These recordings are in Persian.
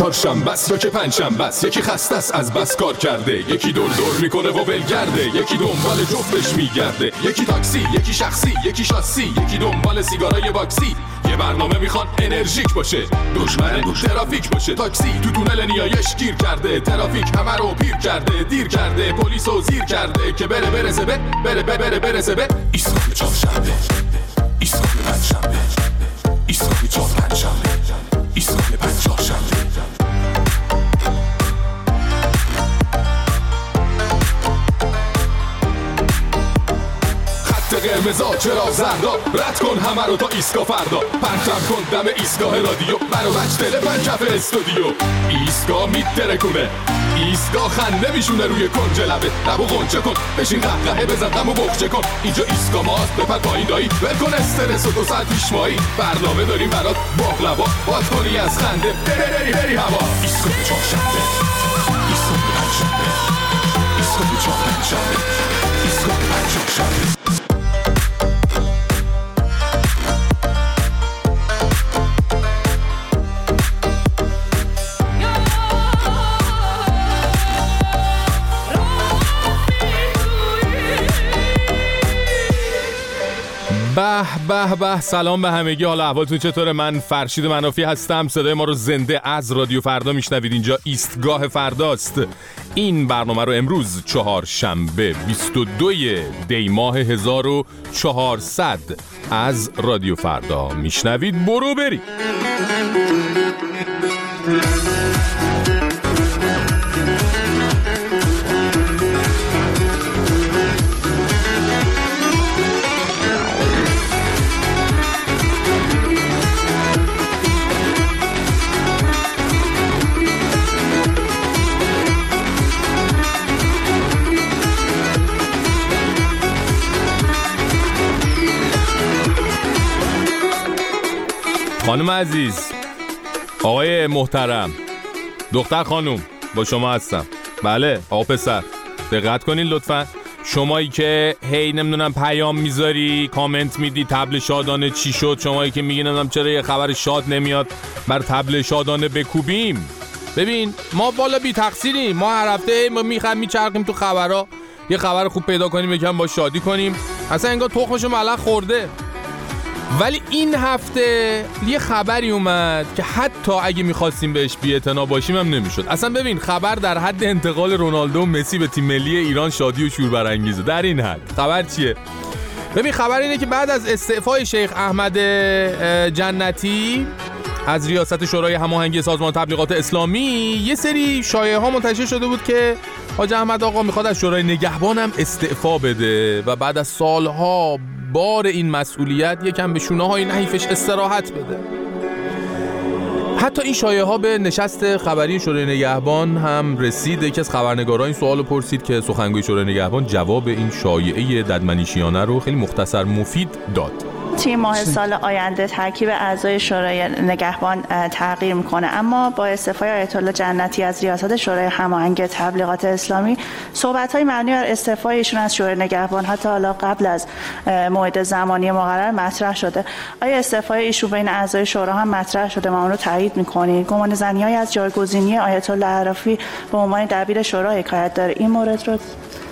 چهارشنبه است یا که پنجشنبه است، یکی خسته است از بس کار کرده، یکی دور دور میکنه و ولگرده، یکی دنبال جفتش میگرده، یکی تاکسی، یکی شخصی، یکی شاسی، یکی دنبال سیگارای باکسی. یه برنامه میخوان انرژیک باشه، دشمن ترافیک باشه. تاکسی تو تونل نیایش گیر کرده، ترافیک همه رو پیر کرده، دیر کرده، پلیسو زیر کرده که برسه به ایستگاه چهارشنبه، ایستگاه پنجشنبه، ایستگاه چهارشنبه، ایستگاه پنجشنبه. قرمزا چرا زردا، رد کن همه رو تا ایستگاه فردا، پرچم کن دم ایستگاه رادیو، برو بچ تلفن کف استودیو. ایستگاه میترکونه، ایستگاه خنده میشونه روی کنج لبه، لبو غنچه کن، بشین قهقهه بزن دمو بخچه کن. اینجا ایستگاه ماست، بپر پایین دایی، ول کن استرس و 2 ساعت پیش مایی. برنامه داریم برات باقلوا، باد کنی از خنده بری هوا. ایستگاه چهارشنبه، ایستگاه پنجشنبه، ایستگاه چهارشنبه، ایستگاه پنجشنبه. به سلام به همگی، حالا احوالتون چطوره؟ من فرشید منافی هستم. صدای ما رو زنده از رادیو فردا میشنوید. اینجا ایستگاه فرداست. این برنامه رو امروز چهارشنبه 22 دی ماه 1400 از رادیو فردا میشنوید. برو بری. خانم عزیز، آقای محترم، دختر خانم، با شما هستم. بله آقا پسر، دقت کنین لطفا. شمایی که هی نمیدونم پیام میذاری، کامنت میدی تبل شادانه چی شد، شمایی که میگی نمیدونم چرا یه خبر شاد نمیاد بر تبل شادانه بکوبیم. ببین ما والا بی تقصیریم، ما هر هفته میچرخیم تو خبرها، یه خبر خوب پیدا کنیم یکم با شادی کنیم، اصلا انگار تخمشو ملق خورده. ولی این هفته یه خبری اومد که حتی اگه میخواستیم بهش بی‌اعتنا باشیم هم نمیشد. اصلا ببین خبر در حد انتقال رونالدو و مسی به تیم ملی ایران شادی و شور برانگیزه. در این حد خبر چیه؟ ببین خبر اینه که بعد از استعفای شیخ احمد جنتی از ریاست شورای هماهنگی سازمان تبلیغات اسلامی، یه سری شایعه ها منتشر شده بود که حاج احمد آقا میخواد از شورای نگهبان هم استعفا بده و بعد از سالها بار این مسئولیت یکم به شونه های نحیفش استراحت بده. حتی این شایعه ها به نشست خبری شورای نگهبان هم رسید. یکی از خبرنگاران این سوالو پرسید که سخنگوی شورای نگهبان جواب این شایعه ددمنشیانه رو خیلی مختصر مفید داد. تیم ماه سال آینده ترکیب اعضای شورای نگهبان تغییر میکنه، اما با استعفای آیت الله جنتی از ریاست شورای هماهنگ تبلیغات اسلامی، صحبت‌های مبنی بر استعفای ایشون از شورای نگهبان حتی حالا قبل از موعد زمانی مقرر مطرح شده. آیا استعفای ایشون بین اعضای شورا هم مطرح شده؟ ما اون رو تایید می‌کنید؟ گمانه‌زنی‌های از جایگزینی آیت الله عرفی به عنوان دبیر شورا حکایت داره. این مورد رو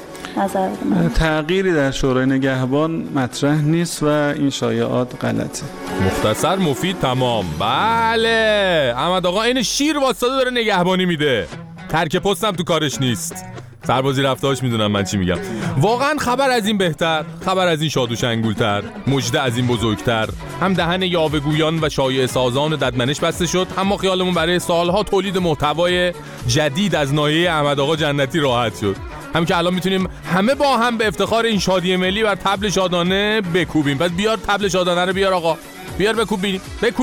تغییری در شورای نگهبان مطرح نیست و این شایعات غلطه. مختصر مفید تمام. بله احمد آقا این شیر واسطه داره نگهبانی میده، ترک پستم تو کارش نیست. سربازی رفتهاش میدونم من چی میگم. واقعا خبر از این بهتر، خبر از این شاد و شنگولتر، مژده از این بزرگتر. هم دهن یاوه‌گویان و شایعه سازان ددمنش بسته شد، اما خیالمون برای سالها تولید محتوای جدید از ناحیه احمد آقا جنتی راحت شد. هم که الان میتونیم همه با هم به افتخار این شادی ملی بر تبل شادانه بکوبیم. پس بیار تبل شادانه رو بیار آقا، بیار بکوب بینیم.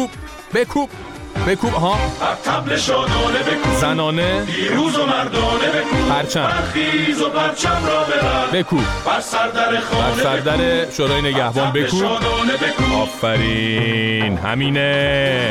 بکوب ها، بر تبل شادانه بکوب، زنانه پیروز و مردانه بکوب، پرچم برخیز و پرچم را ببر، بکوب بر سردر خانه، بر سردر شورای نگهبان بکوب. آفرین، همینه.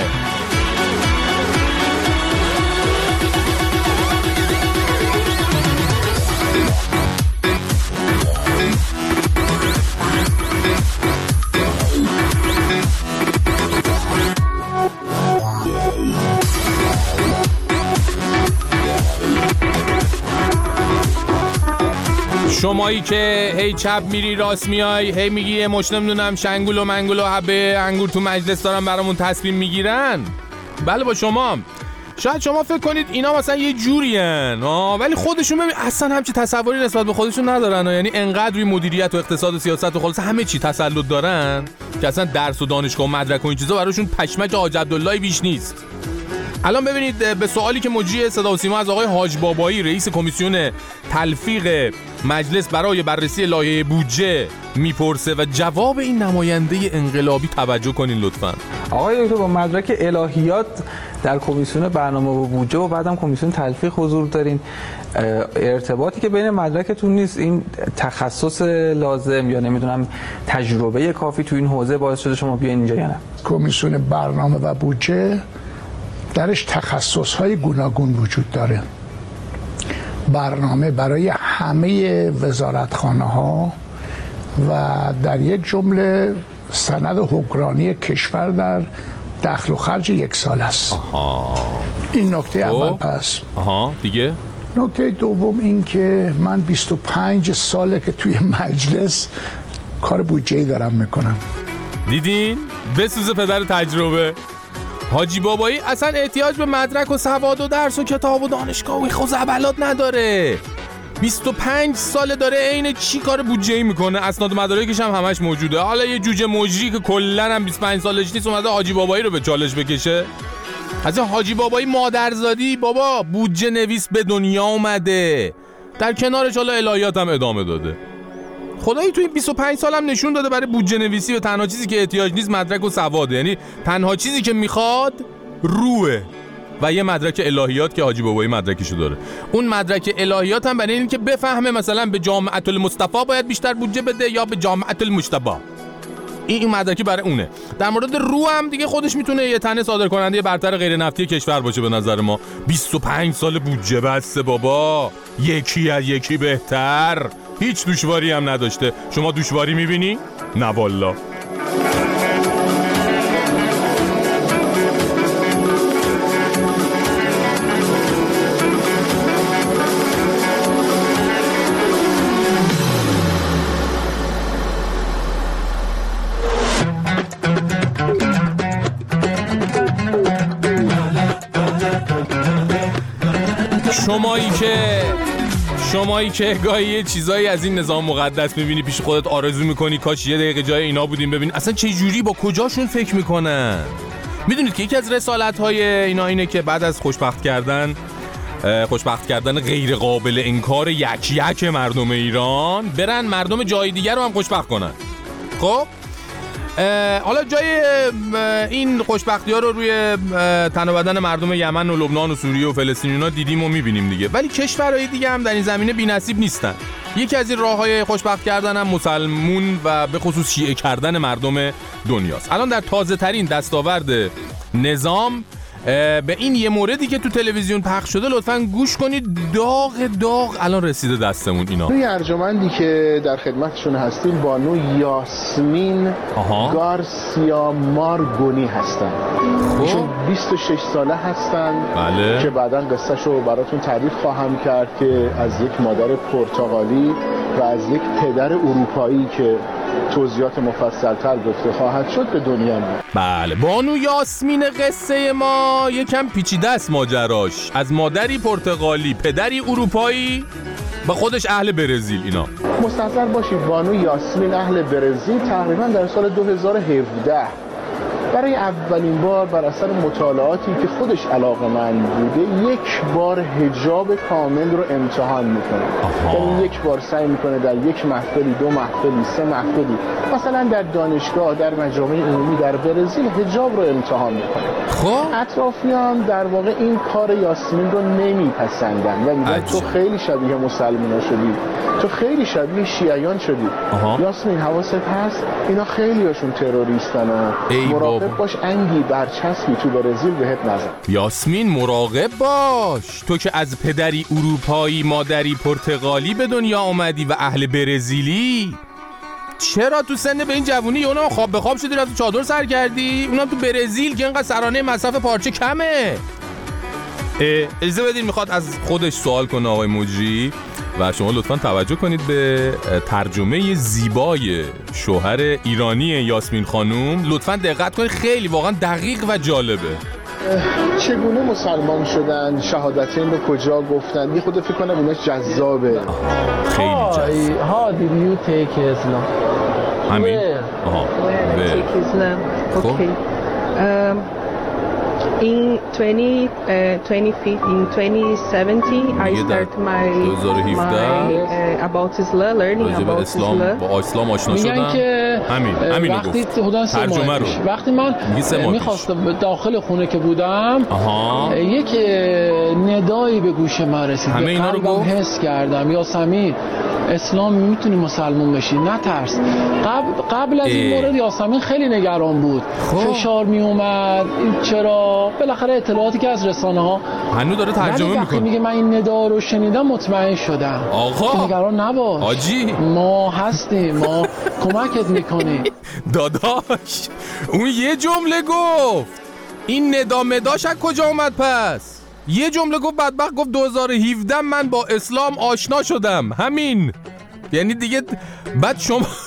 شمایی که هی چپ میری راست میای، هی میگی مش نمیدونم شنگول و منگول و حبه انگور تو مجلس دارن برامون تصمیم میگیرن. بله با شما. شاید شما فکر کنید اینا مثلا یه جورین ولی خودشون ببین اصلا همچی تصوری نسبت به خودشون ندارن یعنی انقدر روی مدیریت و اقتصاد و سیاست و خلاص همه چی تسلط دارن که اصلا درس و دانشگاه و مدرک و این چیزا براشون پشمک حاج عبدالله بیش نیست. الان ببینید به سوالی که مجری صدا و سیما از آقای حاج بابایی رئیس کمیسیون تلفیق مجلس برای بررسی لایحه بودجه میپرسه و جواب این نماینده انقلابی توجه کنین لطفاً. آقای دکتر با مدرک الهیات در کمیسیون برنامه و بودجه و بعدم کمیسیون تلفیق حضور دارین، ارتباطی که بین مدرکتون نیست این تخصص لازم یا نمیدونم تجربه کافی تو این حوزه باعث شده شما بیاین اینجا یا نه؟ کمیسیون برنامه و بودجه درش تخصص‌های گوناگون وجود داره. برنامه برای همه وزارتخانه‌ها و در یک جمله سند حکمرانی کشور در دخل و خرج یک سال است. این نکته اول. پس دیگه نکته دوم این که من 25 ساله که توی مجلس کار بودجه‌ای دارم میکنم. دیدین؟ بسوزه پدر تجربه. حاجی بابایی اصلا احتیاج به مدرک و سواد و درس و کتاب و دانشگاه و خزعبلات نداره. 25 ساله داره عین چی کار بودجه‌ای میکنه، اسناد و مدارکش هم همش موجوده. حالا یه جوجه مجری که کلا هم 25 سالش نیست اومده حاجی بابایی رو به چالش بکشه. از حاجی بابایی مادرزادی بابا بودجه نویس به دنیا اومده، در کنارش حالا الهیات هم ادامه داده. خدایی توی 25 سالم نشون داده برای بودجه نویسی و تنها چیزی که احتیاج نیست مدرک و سواده، یعنی تنها چیزی که میخواد روحه و یه مدرک الهیات که حاجی بابایی مدرکشو داره. اون مدرک الهیات هم برای این که بفهمه مثلا به جامعه المصطفی باید بیشتر بودجه بده یا به جامعه المجتبی. این مدرکی برای اونه. در مورد روح هم دیگه خودش میتونه یه تنه صادر کننده برتر غیر نفتی کشور باشه به نظر ما. 25 سال بودجه بسته بابا، یکی از یکی بهتر، هیچ دشواری هم نداشته. شما دشواری میبینی؟ نه والله. شمایی که گاهی یه چیزایی از این نظام مقدس میبینی پیش خودت آرزو میکنی کاش یه دقیقه جای اینا بودیم ببین اصلا چه جوری با کجاشون فکر میکنن. میدونید که یکی از رسالت‌های اینا اینه که بعد از خوشبخت کردن غیر قابل انکار یک مردم ایران برن مردم جای دیگر رو هم خوشبخت کنن. خب حالا جای این خوشبختی‌ها رو روی تن و بدن مردم یمن و لبنان و سوریه و فلسطین اینا دیدیم و می‌بینیم دیگه، ولی کشورهای دیگه هم در این زمینه بی‌نصیب نیستن. یکی از این راه‌های خوشبخت کردن هم مسلمون و به خصوص شیعه کردن مردم دنیاست. الان در تازه‌ترین دستاورد نظام به این یه موردی که تو تلویزیون پخش شده لطفاً گوش کنید. داغ الان رسیده دستمون اینا. توی ارجمندی که در خدمتشون هستیم بانو یاسمین گارسیا مارگونی هستن. ایشون 26 ساله هستن. بله. که بعداً قصه‌شو براتون تعریف خواهم کرد که از یک مادر پرتغالی و از یک پدر اروپایی که توضیحات مفصل‌تر گفته خواهد شد به دنیا میاد. بله بانو یاسمین قصه ما یکم پیچیده است ماجراش. از مادری پرتغالی، پدری اروپایی و خودش اهل برزیل. اینا مستحضر باشید بانو یاسمین اهل برزیل تقریبا در سال 2017 برای اولین بار بر اثر مطالعاتی که خودش علاقه‌مند بوده یک بار حجاب کامل رو امتحان میکنه. یعنی یک بار سعی میکنه در یک محفلی، 2 محفلی، 3 محفلی، مثلا در دانشگاه، در مجامع عمومی در برزیل حجاب رو امتحان میکنه. خب اطرافیان در واقع این کار یاسمین رو نمیپسندن و میگن تو خیلی شبیه مسلمونا شدی، تو خیلی شبیه شیعیان شدی. یاسمین حواست هست اینا خیلیاشون تروریستن و مراقب باش انگی برچسبی تو برزیل بهت نزن. یاسمین مراقب باش، تو که از پدری اروپایی مادری پرتغالی به دنیا آمدی و اهل برزیلی، چرا تو سن به این جوونی اونا خواب به خواب شدی رفت چادر سر کردی؟ اونم تو برزیل که انقدر سرانه مصرف پارچه کمه. اجازه بدین میخواد از خودش سوال کنه آقای مجری. و شما لطفاً توجه کنید به ترجمه زیبای شوهر ایرانی یاسمین خانوم. لطفاً دقت کنید، خیلی واقعا دقیق و جالبه. چگونه مسلمان شدن، شهادتین رو کجا گفتن، یه خود فکر کنم ایناش جذابه. خیلی جذاب. How did you take Islam? همین. take Islam. Okay. In 2017, I started my about Islam, learning about Islam. با اسلام آشنا شدم. همین وقتی حدود 3 ماه پیش وقتی من میخواستم داخل خونه که بودم یک ندایی به گوش من رسید. همه اینا رو گفت. حس کردم یاسمین اسلام میتونی مسلمان بشی، نترس. قبل از این مورد یاسمین خیلی نگران بود، فشار میومد، چرا بالاخره اطلاعاتی که از رسانه ها هنوز داره ترجمه میکنه. میگه من این ندا رو شنیدم مطمئن شدم. آقا نگران نباش آجی، ما هستیم، ما کمکت میکنیم. داداش اون یه جمله گفت، این ندا مداش از کجا اومد پس؟ یه جمله گفت، بدبخت گفت 2017 من با اسلام آشنا شدم. همین، یعنی دیگه بعد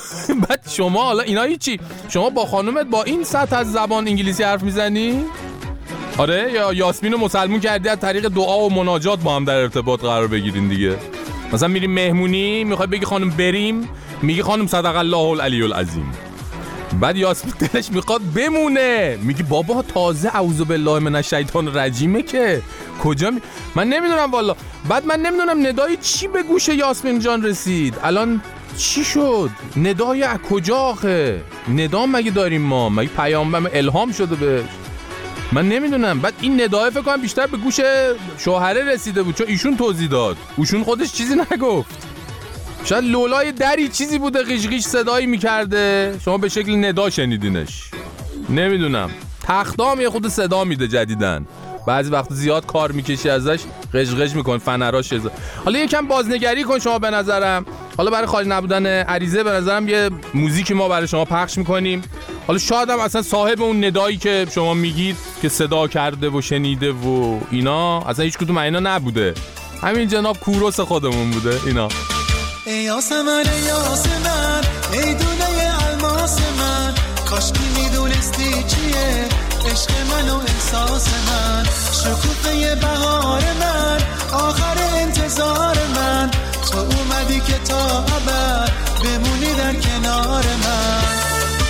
شما حالا اینا هیچی، شما با خانومت با این سطح از زبان انگلیسی حرف میزنی؟ آره، یا یاسمین رو مسلمون کردی از طریق دعا و مناجات با هم در ارتباط قرار بگیرین دیگه. مثلا میریم مهمونی، میخوای بگی خانم بریم، میگی خانم صدق الله العلی العظیم. بعد یاسمین دلش میخواد بمونه، میگی بابا تازه اعوذ بالله من الشیطان الرجیمه که کجا من نمیدونم والا. بعد من نمیدونم ندای چی به گوش یاسمین جان رسید. الان چی شد؟ ندای از کجا آخه؟ ندا مگه داریم ما؟ مگه پیامبر الهام شده بهش؟ من نمیدونم. بعد این ندای فکر کنم بیشتر به گوش شوهره رسیده بود، چون ایشون توضیح داد، ایشون خودش چیزی نگفت. شاید لولای دری چیزی بوده قیش صدایی میکرده، شما به شکل ندا شنیدینش. نمیدونم. تختام یه خود صدا میده جدیدن، بعضی وقت زیاد کار میکشی ازش قشقش میکن فنراش. حالا یکم بازنگری کن شما به نظرم. حالا برای خالی نبودن عریضه به نظرم یه موزیکی ما برای شما پخش میکنیم. حالا شاید هم اصلا صاحب اون ندایی که شما میگید که صدا کرده و شنیده و اینا اصلا هیچ کدوم اینا نبوده، همین جناب کوروس خودمون بوده اینا. ای یاسمن ای یاسمن ای دونه الماس من، کاش میدونستی چیه عشق من و احساس من، شکوفه بهار من، آخر انتظار من، تو اومدی که تا ابد بمونی در کنار من.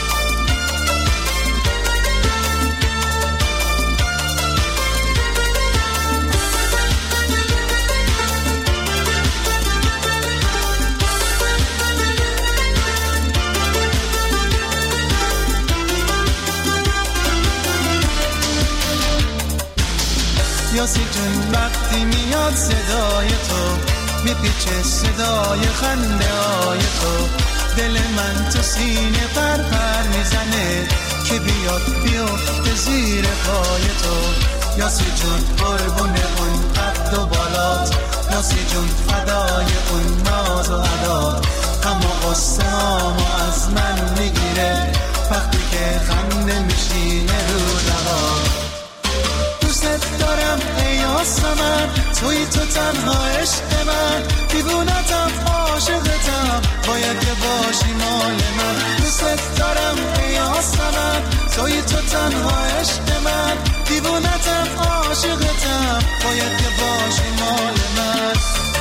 یاسی جون وقتی میاد صدای تو، میپیچه صدای خنده های تو، دل من تو سینه پر میزنه که بیاد بیفته زیر پای تو. یاسی جون قربون اون قد و بالات، یاسی جون فدای اون ناز و عدات، اما قصه‌هامو از من میگیره وقتی که خنده میشینه رو لبات. دوست دارم ای یاسمن، توی تو تنها عشق من، دیوونتم عاشقتم، باید که باشی مال من. دوست دارم ای یاسمن، توی تو تنها عشق من، دیوونتم عاشقتم، باید که باشی مال من.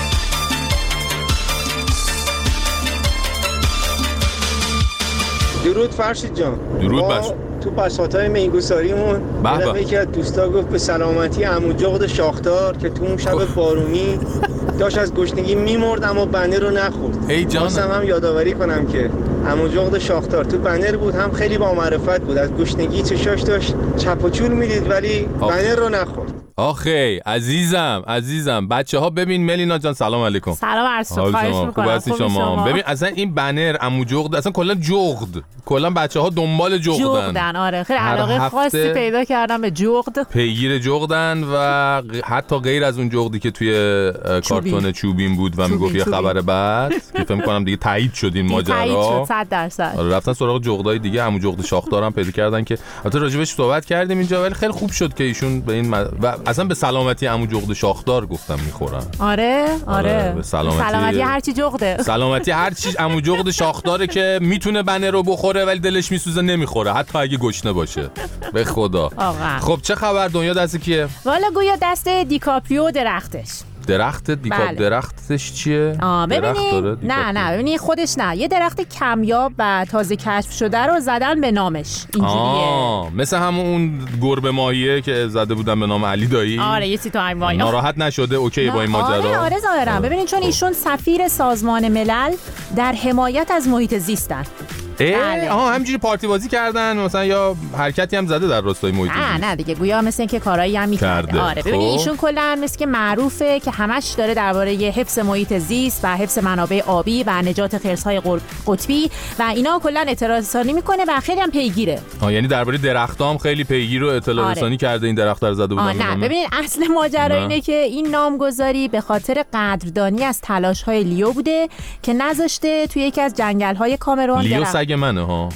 درود فرشید جان. درود باش. تو بساطای میگساریمون یکی از دوستا گفت به سلامتی عمو جغد شاخدار که تو اون شب بارونی داشت از گشنگی میمرد اما بنر رو نخورد. ای جان، هم یادآوری کنم که عمو جغد شاخدار تو بنر بود، هم خیلی با معرفت بود، از گشنگی چشاش داشت چپ و چول میدید ولی بنر رو نخورد. آخه عزیزم بچه ها ببین، ملینا جان سلام علیکم. سلام عرض خواهش میکنم. خوب شما ببین اصلا این بنر عمو جغد اصلا کلا بچه ها دنبال جغدن. آره خیلی علاقه خاصی پیدا کردم به جغد، پیگیر جغدن و حتی غیر از اون جغدی که توی کارتون چوبین بود و میگفت یه خبر بعد که فکر کنم دیگه تایید شد این ماجرا. 100%. رفتن سراغ جغدای دیگه، همون جغد شاخدارم پیدا کردن که البته راجبش صحبت کردیم اینجا، ولی خیلی خوب شد که ایشون به این و اصلا به سلامتی همون جغد شاخدار گفتم میخورن. آره به سلامتی هر چی جغده. سلامتی هر چی همون جغد شاخداره که میتونه بنه رو بخوره ولی دلش میسوزه نمیخوره، حتی اگه گشنه باشه. به خدا. خب چه خبر؟ دنیا دست کیه؟ والا گویا دست دیکاپریو درختش. درخت درختش چیه؟ ببینید نه ببینید خودش نه، یه درخت کمیاب و تازه کشف شده رو زدن به نامش اینجوریه. مثل همون اون گربه ماهیه که زده بودن به نام علی دایی. آره یه چیز تو همین ماهی. ناراحت نشده اوکی با این ماجرا؟ آره ظاهرا. ببینید چون ایشون سفیر سازمان ملل در حمایت از محیط زیستن. همینجوری پارتی بازی کردن مثلا یا حرکتی هم زده در راستای محیط زیست؟ نه دیگه گویا مثل اینکه کارایی هم می‌کرده. آره ببینید ایشون کلا مثل که معروفه که همش داره درباره حفظ محیط زیست و حفظ منابع آبی و نجات خرس‌های قطبی و اینا کلا اطلاع رسانی میکنه و خیلی هم پیگیره. یعنی درباره درخت‌ها هم خیلی پیگیر و اطلاع رسانی کرده. این درخت رو زده بودن. نه ببینید اصل ماجرا اینه که این نامگذاری به خاطر قدردانی از تلاش‌های لیو بوده که نذاشته توی یکی از جنگل‌های کامرون. لیو سگ منه ها.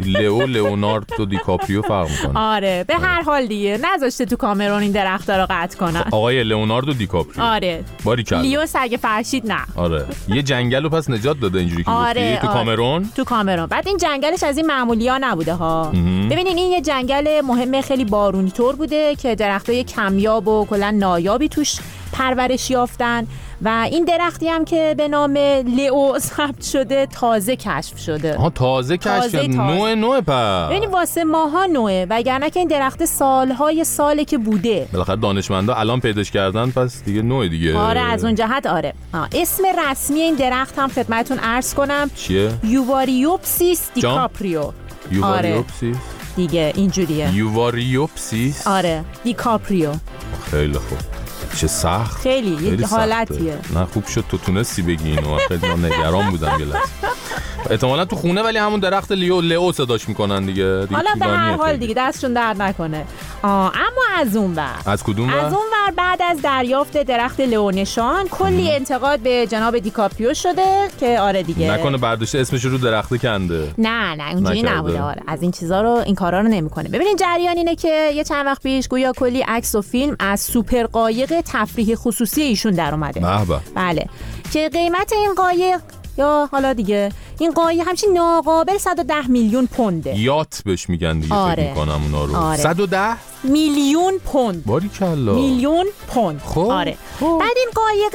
لئوناردو دیکاپریو فرق میکنه. آره به هر حال دیگه نذاشته تو کامرون این درخت‌ها رو قطع کنن. آقای لئوناردو دیکاپریو. آره باریکلا. لیو سگ فرشید نه. آره یه جنگل رو پس نجات داده اینجوری که گفتی تو کامرون. تو کامرون. بعد این جنگلش از این معمولی‌ها نبوده ها. ببینین این یه جنگل مهم خیلی بارونی طور بوده که درختای کمیاب و کلا نایابی توش پرورش یافتن و این درختی هم که به نام لئو ثبت شده تازه کشف شده. تازه کشف شده. نوع پس. یعنی واسه ماها نوعه وگرنه که این درخت سالهای ساله که بوده. بالاخره دانشمندا الان پیداش کردن پس دیگه نوع دیگه. آره از اون جهت آره. اسم رسمی این درخت هم خدمتتون عرض کنم. چیه؟ یواریوپسیس دیکاپریو. یواریوپسیس دیگه اینجوریه. یواریوپسیس. آره دیکاپریو. خیلی خوب. چه سخت. خیلی حالتیه. نه خوب شد تو تونستی بگی اینو. خیلی من نگران بودم یه لحظه. احتمالاً تو خونه ولی همون درخت لئو صداش میکنن دیگه. حالا به هر حال دیگه دستشون درد نکنه. اما از اون ور. از کدوم ور؟ از اون ور بعد از دریافت درخت لئو نشان کلی انتقاد به جناب دیکاپریو شده که آره دیگه. نکنه برداشته اسمش رو درخت کنده. نه اونجوری نبوده. آره از این چیزا رو این کارا رو نمیکنه. ببینین جریان اینه که یه چند وقت پیش گویا کلی عکس و فیلم از سوپر قایق تفریحی خصوصی ایشون در اومده. بله که قیمت این قایق یا حالا دیگه این قایق همچین ناقابل 110 میلیون پونده. یات بهش میگن دیگه. فکر میکنم اونا رو. 110 میلیون پوند. باریکلا. میلیون پوند. آره. بعد این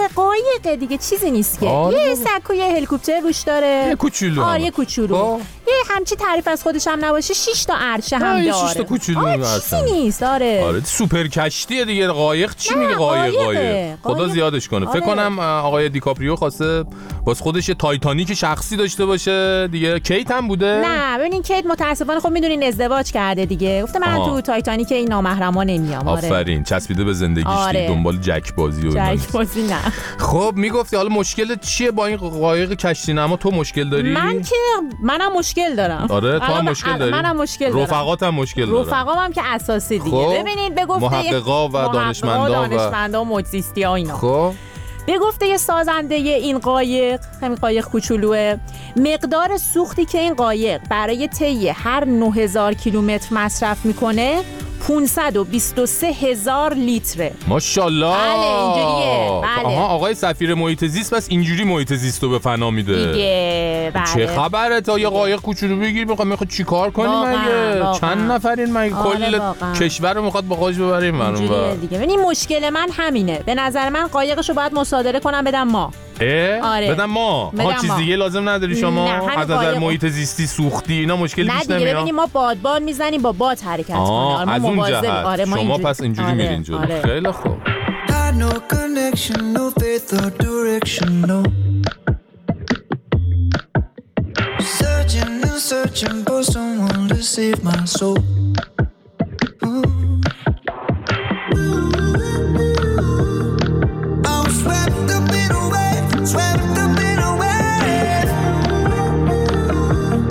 قایق دیگه چیزی نیست که یه سکو یه هلیکوپتر روش داره. یه کوچولو. یه کوچولو. یه همچی تعریف از خودش هم نباشه 6 تا عرشه هم داره. 6 تا کوچولو چیزی نیست. آره سوپر کشتیه دیگه. قایق چی میگه قایق؟ خدا زیادش کنه. فکر کنم آقای دیکاپریو خواسته واسه خودش تایتانیک شخصی داشته باشه دیگه. کیت هم بوده؟ نه ببینین کیت متاسفانه خب میدونین ازدواج کرده دیگه. گفته من تو تایتانیک این نامحرما نمیام. آفرین چسبیده به زندگیش دیگه. دنبال جک بازی و جک بازی نه. خب میگفتی حالا مشکل چیه با این قایق کشتی نما؟ تو مشکل داری؟ منم مشکل دارم. آره تو هم مشکل داری؟ منم مشکل دارم. رفقاتم مشکل دارن. رفقام هم که اساسی دیگه. ببینید به گفته محققا و دانشمندا و موجزیستی‌ها اینا. خب به گفته یه سازنده این قایق، همین قایق کوچولوه، مقدار سوختی که این قایق برای طی هر 9000 کیلومتر مصرف میکنه 523,000 لیتره. ماشاءالله. بله اینجوریه. بله. آقای سفیر محیط زیست پس اینجوری محیط زیست رو به فنا میده دیگه. بله. چه خبره تا یه قایق کوچولو بگیر میخواد چیکار کنی مگه؟ چند نفرین مگه؟ کل کشور رو میخواد با خودش ببریم منو دیگه. ببین مشکل من همینه. به نظر من قایقشو باید مصادره کنم بدم ما. آره. بدم ما چیز دیگه لازم نداری شما؟ از نظر محیط زیستی سوختی اینا مشکلی پیش نمیاد. نه دیگه ببینیم ما بادبان میزنیم با باد حرکت کنیم. از اون جهت شما پس اینجوری میرین جلو. خیلی خوب.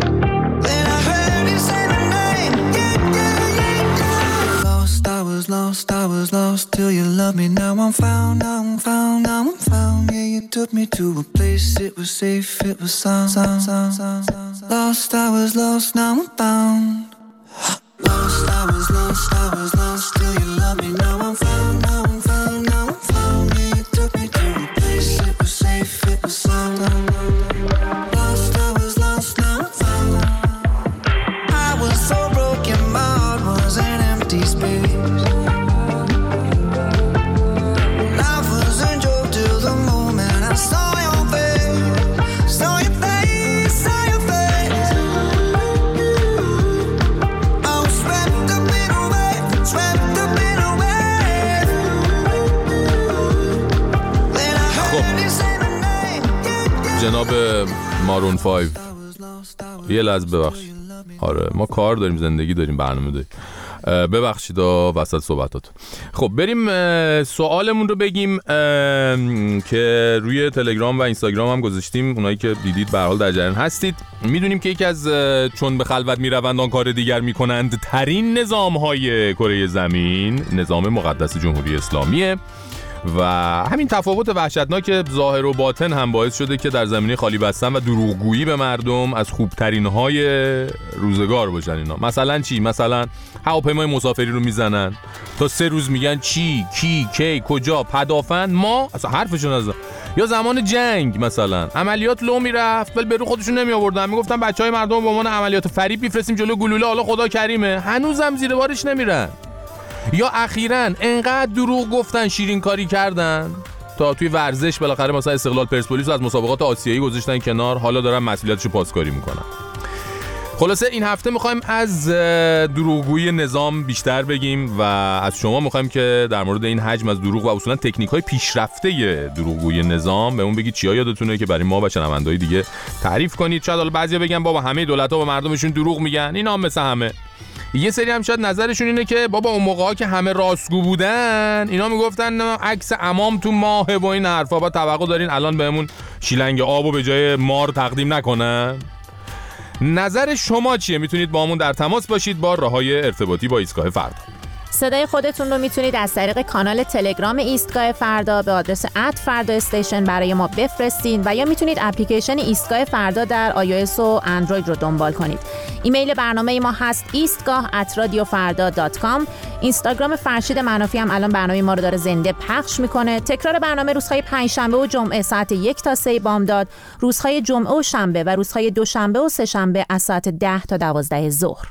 Lost I was lost till you loved me. Now I'm found, now I'm found, now I'm found. Yeah, you took me to a place, it was safe, it was sound. Lost, I was lost, now I'm found. Lost, I was lost, I was lost till you loved me. Now I'm found, now I'm found, now I'm found. Yeah, you took me to a place, it was safe, it was sound. Lost, I was lost, now I'm found. I was so broken, my heart was an empty space. Life was a joke till the moment I saw your face, saw your face, saw your face. I was swept up in a wave, swept up in a wave. Then I heard you say my name. جناب مارون 5 یه لحظه ببخشید. آره ما کار داریم، زندگی داریم، برنامه داریم. ببخشید وسط صحبتاتون. خب بریم سوالمون رو بگیم که روی تلگرام و اینستاگرام هم گذاشتیم. اونایی که دیدید به هر حال در جریان هستید. میدونیم که یکی از چون به خلوت میروند آن کار دیگر میکنند ترین نظام‌های کره زمین نظام مقدس جمهوری اسلامیه و همین تفاوت وحشتناک ظاهر و باطن هم باعث شده که در زمینه خالی بستن و دروغگویی به مردم از خوبترین های روزگار باشن اینا. مثلا چی؟ مثلا هواپیمای مسافری رو میزنن تا 3 روز میگن چی، کی، کجا، پدافند ما اصلا حرفشون نزدن. یا زمان جنگ مثلا عملیات لو میرفت ولی به رو خودشون نمی آوردن، میگفتن بچهای مردم به عنوان عملیات فریب میفرستیم جلو گلوله، حالا خدا کریمه، هنوزم زیر بارش نمیرن. یا اخیراً انقدر دروغ گفتن، شیرین کاری کردن تا توی ورزش بالاخره مثلا استقلال پرسپولیس رو از مسابقات آسیایی گذاشتن کنار، حالا دارن مسئولیتشو پاسکاری میکنن. خلاصه این هفته میخوایم از دروغگویی نظام بیشتر بگیم و از شما میخوایم که در مورد این حجم از دروغ و اصولا تکنیک‌های پیشرفته دروغگویی نظام بهمون بگید چیا یادتونه که برای ما و شنونده‌های دیگه تعریف کنید. شاید حالا بعضیا بگن بابا همه دولت‌ها با مردمشون دروغ میگن، اینا هم مثل همه. یه سری هم شاید نظرشون اینه که بابا اون موقعا که همه راستگو بودن اینا میگفتن عکس عمام تو ماه و این حرفا، با توقع دارین الان بهمون شیلنگ آبو به جای مار تقدیم نکنن؟ نظر شما چیه؟ میتونید با همون در تماس باشید با راههای ارتباطی با ایستگاه فردا. صدای خودتون رو میتونید از طریق کانال تلگرام ایستگاه فردا به آدرس @فردا استیشن برای ما بفرستین و یا میتونید اپلیکیشن ایستگاه فردا در iOS و اندروید رو دنبال کنید. ایمیل برنامه ما هست eastgah@radiofarda.com. اینستاگرام فرشید منافی هم الان برنامه ما رو داره زنده پخش میکنه. تکرار برنامه روزهای پنجشنبه و جمعه ساعت 1 تا 3 بامداد، روزهای جمعه و شنبه و روزهای دوشنبه و سه‌شنبه از ساعت 10 تا 12 ظهر.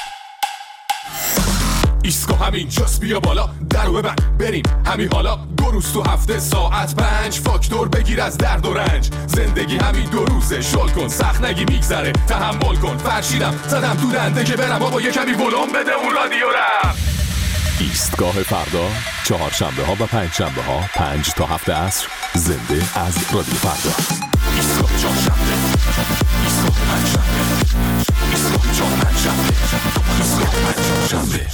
ایستگاه همین جاست، بیا بالا درو ببند بریم همین حالا. 2 روز تو هفته ساعت 5 فاکتور بگیر از درد و رنج. زندگی همین 2 روزه، شل کن سخت نگی میگذره، تحمل کن. فرشیدم زدم دورنده که برم بابا یه کمی ولوم بده اون رادیو رم. ایستگاه فردا چهارشنبه ها و پنجشنبه ها 5 تا 7 عصر زنده از رادیو فردا. ایستگاه چهارشنبه، ایستگاه پنجشنبه، ایستگاه چهارشنبه، ایستگاه پنجشنبه.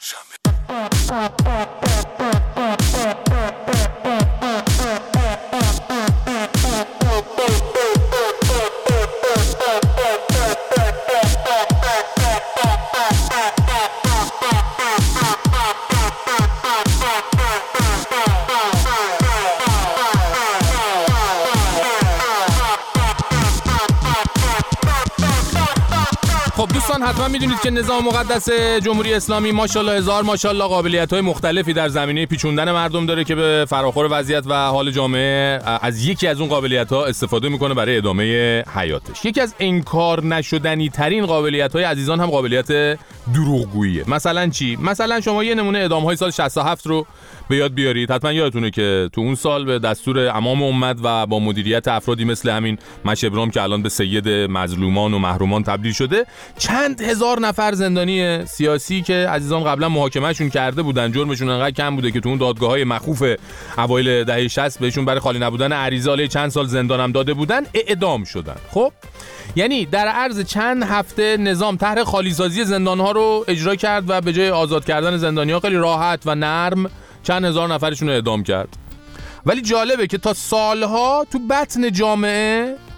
خب دوستان حتما میدونید که نظام مقدس جمهوری اسلامی ماشاءالله هزار ماشاءالله قابلیت‌های مختلفی در زمینه پیچوندن مردم داره که به فراخور وضعیت و حال جامعه از یکی از اون قابلیت‌ها استفاده میکنه برای ادامه حیاتش. یکی از انکار نشدنی ترین قابلیت‌های عزیزان هم قابلیت دروغگوییه. مثلا چی؟ مثلا شما یه نمونه اعدام‌های سال 67 رو به یاد بیارید. حتما یادتونه که تو اون سال به دستور امام امت و با مدیریت افرادی مثل همین مشبرام که الان به سید مظلومان و محرومان تبدیل شده، چند هزار نفر زندانی سیاسی که عزیزان قبلا محاکمهشون کرده بودن، جرمشون انقدر کم بوده که تو اون دادگاه‌های مخوف اوایل دهه 60 بهشون برای خالی نبودن عریضه چند سال زندان هم داده بودن، اعدام شدن. خب یعنی در عرض چند هفته نظام طرح خالیسازی زندان‌ها رو اجرا کرد و به جای آزاد کردن زندانی‌ها خیلی راحت و نرم چند هزار نفرشون رو اعدام کرد. ولی جالبه که تا سالها تو بطن جامعه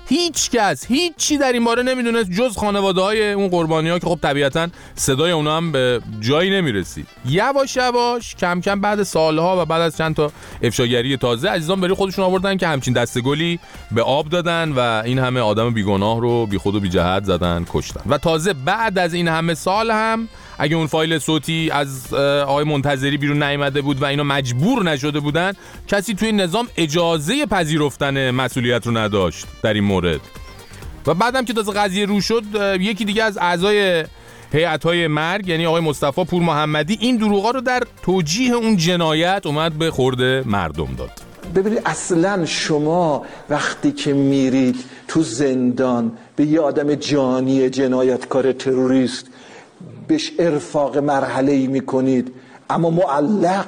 هیچی در این باره نمیدونست جز خانواده‌های اون قربانی‌ها که خب طبیعتاً صدای اونا هم به جایی نمیرسید. یواش کم کم بعد سالها و بعد از چند تا افشاگری تازه عزیزان بری خودشون آوردن که همچین دسته‌گلی به آب دادن و این همه آدم بیگناه رو بی خود و بی جهت زدن کشتن. و تازه بعد از این همه سال هم اگه اون فایل صوتی از آقای منتظری بیرون نیامده بود و اینا مجبور نشده بودن، کسی توی نظام اجازه پذیرفتن مسئولیت رو نداشت در این مورد. و بعدم که تازه قضیه رو شد، یکی دیگه از اعضای هیئت‌های مرگ یعنی آقای مصطفی پور محمدی این دروغا رو در توجیه اون جنایت اومد به خورد مردم داد. ببینید اصلا شما وقتی که میرید تو زندان به یه آدم جانی جنایتکار تروریست بهش ارفاق مرحله‌ای میکنید اما معلق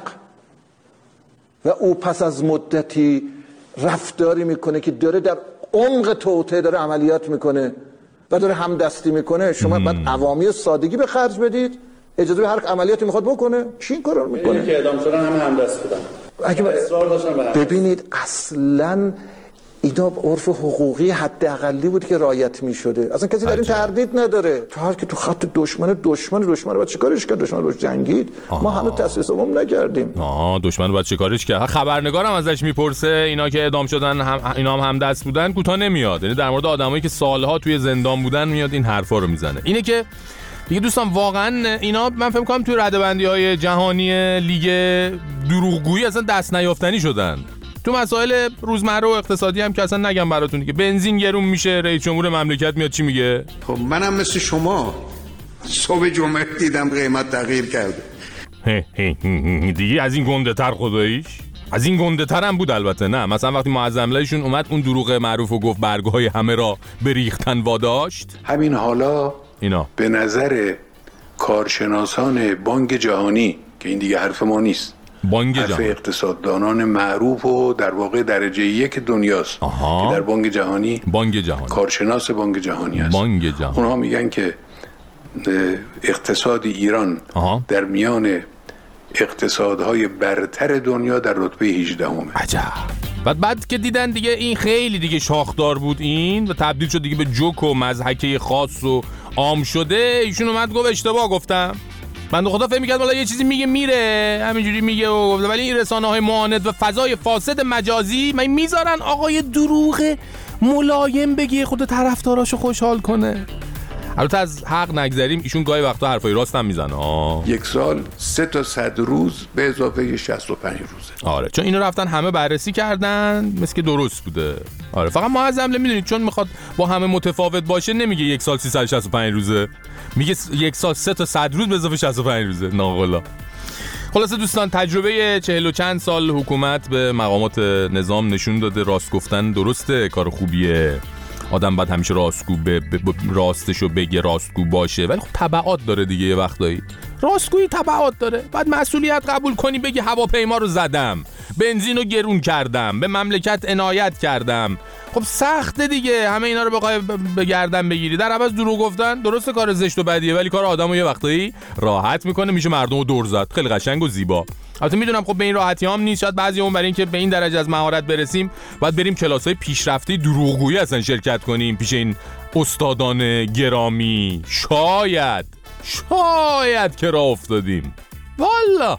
و او پس از مدتی رفتاری میکنه که داره در عمق توطئه داره عملیات میکنه و داره همدستی میکنه، شما باید عوامی سادگی به خرج بدید، اجازه به هر عملیاتی میخواد بکنه. کی این کارو میکنه؟ اینی که اعدام شدن همه همدست بودن. اصرار داشتن به همدست. ببینید اصلا اینا عرف حقوقی حداقلی بود که رعایت میشده. اصلا کسی در این تردید نداره. تو هر که تو خط دشمن رو باید چیکارش کرد؟ دشمن رو جنگید. ما هنوز تأسیس عموم نکردیم. دشمن رو باید چیکارش کرد؟ خبرنگارم ازش میپرسه اینا که اعدام شدن اینا هم دست بودن، کوتاه نمیاد. یعنی در مورد آدمایی که سالها توی زندان بودن میاد این حرفا رو میزنه. اینه که دیگه دوستان واقعا اینا من فکر می‌کنم توی رده‌بندی‌های جهانی لیگ دروغگویی اصلا دست نیافتنی شدن. تو مسائل روزمره و اقتصادی هم که اصلا نگم براتون که بنزین گرون میشه، رئیس جمهور مملکت میاد چی میگه؟ خب منم مثل شما صبح جمعه دیدم قیمت تغییر کرده. دیگه از این گنده تر خداییش؟ از این گنده تر هم بود البته. نه مثلا وقتی معظم‌الهشون اومد اون دروغ معروف و گفت برگ‌های همه را بریختن واداشت. همین حالا اینا به نظر کارشناسان بانک جهانی که این دیگه حرف ما نیست، حرف اقتصاددانان معروف و در واقع درجه یک دنیاست که در بانک جهانی کارشناس بانک جهانی هست. اونها میگن که اقتصاد ایران در میان اقتصادهای برتر دنیا در رتبه 18 عجب. بعد که دیدن دیگه این خیلی دیگه شاخدار بود این و تبدیل شد دیگه به جوک و مضحکه خاص و عام شده، ایشون اومد گفت اشتباه گفتم. بنده خدا فکر می‌کرد والا یه چیزی میگه میره همینجوری میگه و گفته، ولی این رسانه‌های معاند و فضای فاسد مجازی میذارن آقای دروغ ملایم بگه خود طرفداراشو خوشحال کنه. البته از حق نگذریم، ایشون گاهی وقتا حرفای راست هم میزنه. یک سال 3 تا 100 روز به اضافه 65 روزه. آره چون اینو رفتن همه بررسی کردن مثل که درست بوده. آره فقط معظم میدونید چون میخواد با همه متفاوت باشه نمیگه یک سال 365 روزه، میگه یک سال 3 تا 100 روز به اضافه 65 روزه. ناقلا. خلاصه دوستان تجربه 40 و چند سال حکومت به مقامات نظام نشون داده راست گفتن درسته، کار خوبیه. آدم باید همیشه راستشو بگه، راستگو باشه، ولی خب تبعات داره دیگه. یه وقتایی راستگویی تبعات داره. بعد مسئولیت قبول کنی بگی هواپیما رو زدم، بنزین رو گرون کردم، به مملکت عنایت کردم. خب سخته دیگه همه اینا رو بخوای به گردن بگیری. در عوض دروغ گفتن درسته کار زشت و بدیه، ولی کار آدمو یه وقتایی راحت میکنه، میشه مردمو دور زد. خیلی قشنگ و زیبا. البته میدونم خب به این راحتی هم نیست، شاید بعضیامون برای اینکه به این درجه از مهارت برسیم باید بریم کلاس‌های پیشرفته دروغگویی اصلا شرکت کنیم پیش این استادان گرامی. شاید که راه افتادیم. والا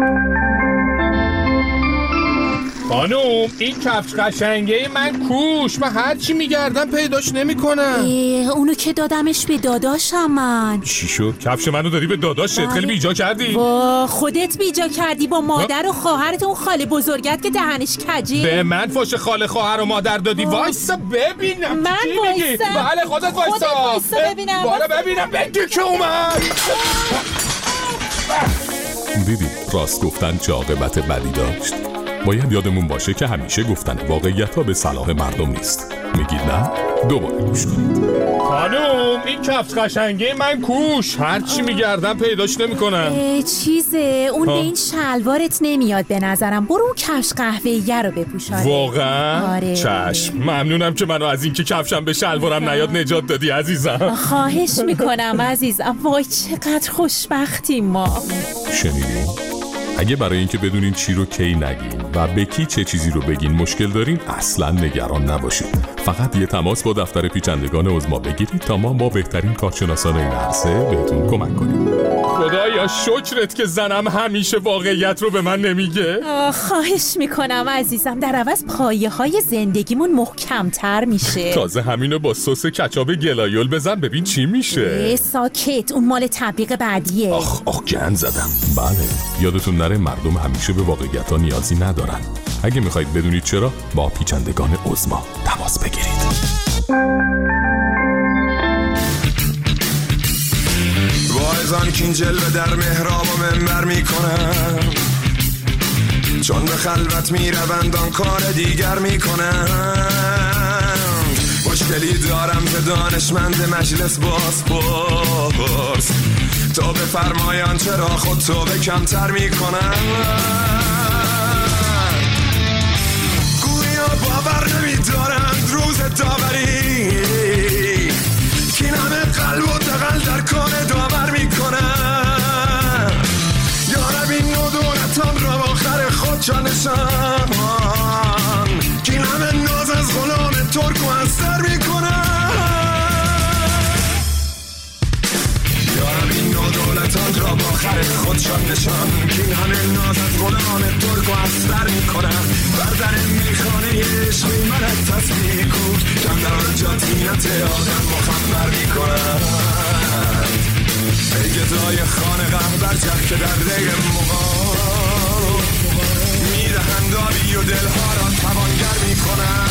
خانوم این کفش قشنگه من کوش، من هر چی میگردم پیداش نمیکنم. اونو که دادمش به داداشم من. چی شد؟ کفش منو داری به داداشت؟ خیلی بیجا کردی. وا خودت بیجا کردی با مادر و خواهرت اون خاله بزرگت که دهنش کجی. به من فاش خاله خواهر و مادر دادی. وایسا ببینم. من وایسا. بله خودت وایسا ببینم. بالا ببینم بگی که اومد. دیدی راست گفتن چه عاقبت بدی داشت. باید یادمون باشه که همیشه گفتن واقعیت‌ها به صلاح مردم نیست. میگید نه؟ دوباره گوش کنید. خانوم این کفش قشنگه من کوش، هر چی میگردم پیداش نمیکنم. چیزه اون به این شلوارت نمیاد به نظرم. برو اون کفش قهوه‌ایه رو بپوش. واقعا؟ آره. چشم ممنونم که منو از این که کفشم به شلوارم نیاد نجات دادی عزیزم. خواهش میکنم عزیزم. وای چقدر خوشبختیم ما. شنیدی؟ اگه برای اینکه بدونین چی رو کی نگین و به کی چه چیزی رو بگین مشکل دارین، اصلا نگران نباشید. فقط یه تماس با دفتر پیچندگان عظما بگیرید تا ما با بهترین کارشناسان این عرصه بهتون کمک کنیم. خدایا شکرت که زنم همیشه واقعیت رو به من نمیگه. خواهش میکنم عزیزم، در عوض پایه‌های زندگیمون محکم‌تر میشه. تازه همینو با سس کچاپ گلایول بزن ببین چی میشه. ساکت، اون مال تبلیغ بعدیه. آخ گند زدم. بله، یادتون نره مردم همیشه به واقعیت‌ها نیازی ندارن. اگه میخواید بدونید چرا، با پیچندگان عظما تماس بگیرید. واعظان که این جلوه در محراب و منبر میکنن، چون به خلوت میروند آن کار دیگر میکنن. مشکلی دارم که دانشمند مجلس باز پرس، تو بفرمایان چرا خود تو به کمتر میکنن. گویا باور نمیدارند روز داوری، که همه قلب و دقل در کار داور میکنن. یارب این نو دولتان را با آخر خود جانشان، که همه ناز از غلام ترک و از سر میکنن. یارب این نو دولتان را با آخر خود جانشان، که همه ناز از غلام ترک و از سر میکنن. بردن میخانه عشق میمند تصمیه کود، کم در آنجا تینت آدم مخمر میکنن. ای گدای خانقه بر جه که در ری مغال، میدهند آبی و دلها را توانگر میکنن.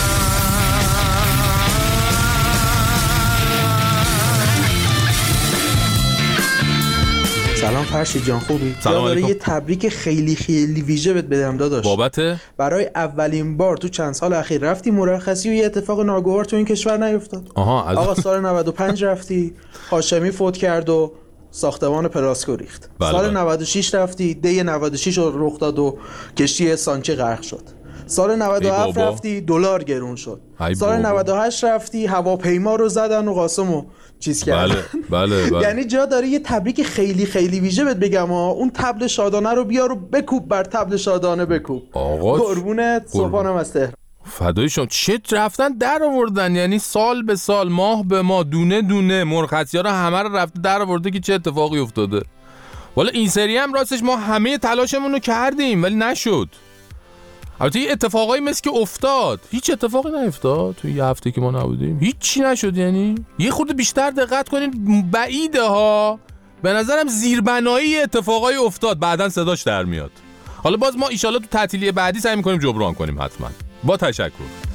سلام فرشید جان، خوبی؟ سلام علیکم. یه تبریک خیلی خیلی ویژه بهت بدم داداش. بابت برای اولین بار تو چند سال اخیر رفتی مرخصی و یه اتفاق ناگوار تو این کشور نیفتاد. آقا سال 95 رفتی، هاشمی فوت کرد و ساختمان پراسکو ریخت. سال 96 رفتی، دی 96 رو رخ داد و کشتی سانچه غرق شد. سال 97 رفتی، دلار گرون شد. سال 98 رفتی، هواپیما رو زدن و قاسمو چیز کردن. بله. یعنی جا داره یه تبریک خیلی خیلی ویژه بهت بگم اون تبل شادانه رو بیار و بکوب بر تبل شادانه بکوب. آقا قربونت، صبحانم از تهران. فدای شما. چه رفتن در آوردن، یعنی سال به سال ماه به ماه دونه دونه مرخصی‌ها رو همه رو رفته در آورده که چه اتفاقی افتاده. والا این سری هم راستش ما همه تلاشمون رو کردیم ولی نشد. البته یه اتفاقایی مثل که افتاد، هیچ اتفاقی نیفتاد توی یه هفته که ما نبودیم، هیچی نشد. یعنی یه خورده بیشتر دقت کنین، بعیده ها، به نظرم زیربنایی اتفاقایی افتاد، بعدن صداش در میاد. حالا باز ما ایشالا تو تعطیلی بعدی سعی می‌کنیم جبران کنیم حتما. با تشکر.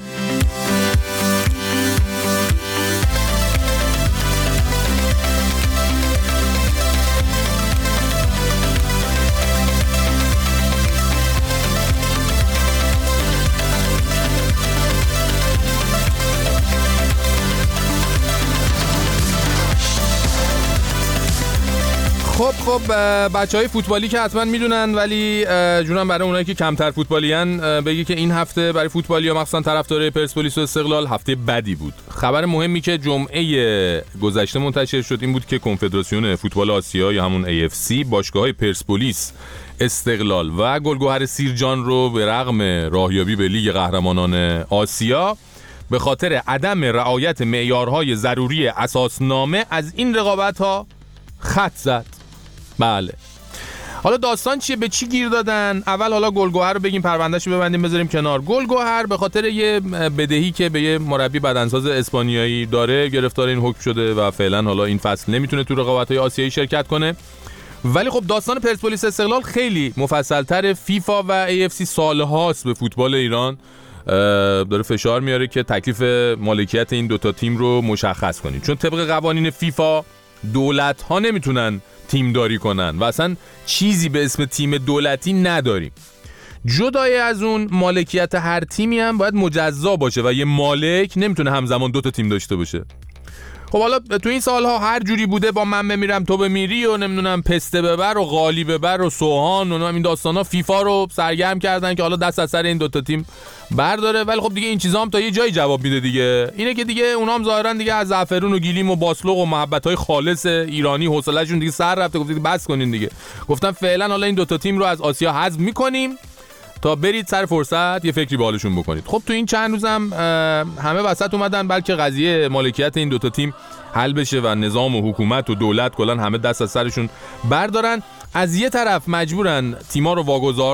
خب بچهای فوتبالی که حتما میدونن، ولی جونم برای اونایی که کمتر فوتبالیان بگی که این هفته برای فوتبالیا مخصوصا طرفدارای پرسپولیس و استقلال هفته بدی بود. خبر مهمی که جمعه گذشته منتشر شد این بود که کنفدراسیون فوتبال آسیا یا همون AFC باشگاه‌های پرسپولیس، استقلال و گلگهر سیرجان رو به رغم راهیابی به لیگ قهرمانان آسیا به خاطر عدم رعایت معیارهای ضروری اساسنامه از این رقابت‌ها خط زد. بله. حالا داستان چیه؟ به چی گیر دادن؟ اول حالا گلگهر رو بگیم، پروندهشو ببندیم بذاریم کنار. گلگهر به خاطر یه بدهی که به یه مربی بدنساز اسپانیایی داره گرفتار این حکم شده و فعلا حالا این فصل نمیتونه تو رقابت‌های آسیایی شرکت کنه. ولی خب داستان پرسپولیس استقلال خیلی مفصل‌تر. فیفا و AFC سالهاست به فوتبال ایران داره فشار میاره که تکلیف مالکیت این دوتا تیم رو مشخص کنید، چون طبق قوانین فیفا دولت‌ها نمیتونن تیم داری کنن و اصلا چیزی به اسم تیم دولتی نداریم. جدای از اون مالکیت هر تیمی هم باید مجزا باشه و یه مالک نمیتونه همزمان دوتا تیم داشته باشه. خب حالا تو این سالها هر جوری بوده با من بمیرم تو بمیری و نمیدونم پسته ببر و قالی ببر و سوهان و این داستانا فیفا رو سرگرم کردن که حالا دست از سر این دوتا تیم برداره. ولی خب دیگه این چیزا هم تا یه جایی جواب میده دیگه. اینه که دیگه اونا هم ظاهرا دیگه از زعفرون و گیلیم و باسلوق و محبت‌های خالص ایرانی حوصله‌شون دیگه سر رفته. گفتید بس کنین دیگه. گفتن فعلا حالا این دوتا تیم رو از آسیا حذف می‌کنیم تا برید سر فرصت یه فکری به حالشون بکنید. خب تو این چند روزم همه وسط اومدن بلکه قضیه مالکیت این دوتا تیم حل بشه و نظام و حکومت و دولت کلا همه دست از سرشون بردارن. از یه طرف مجبورن تیما رو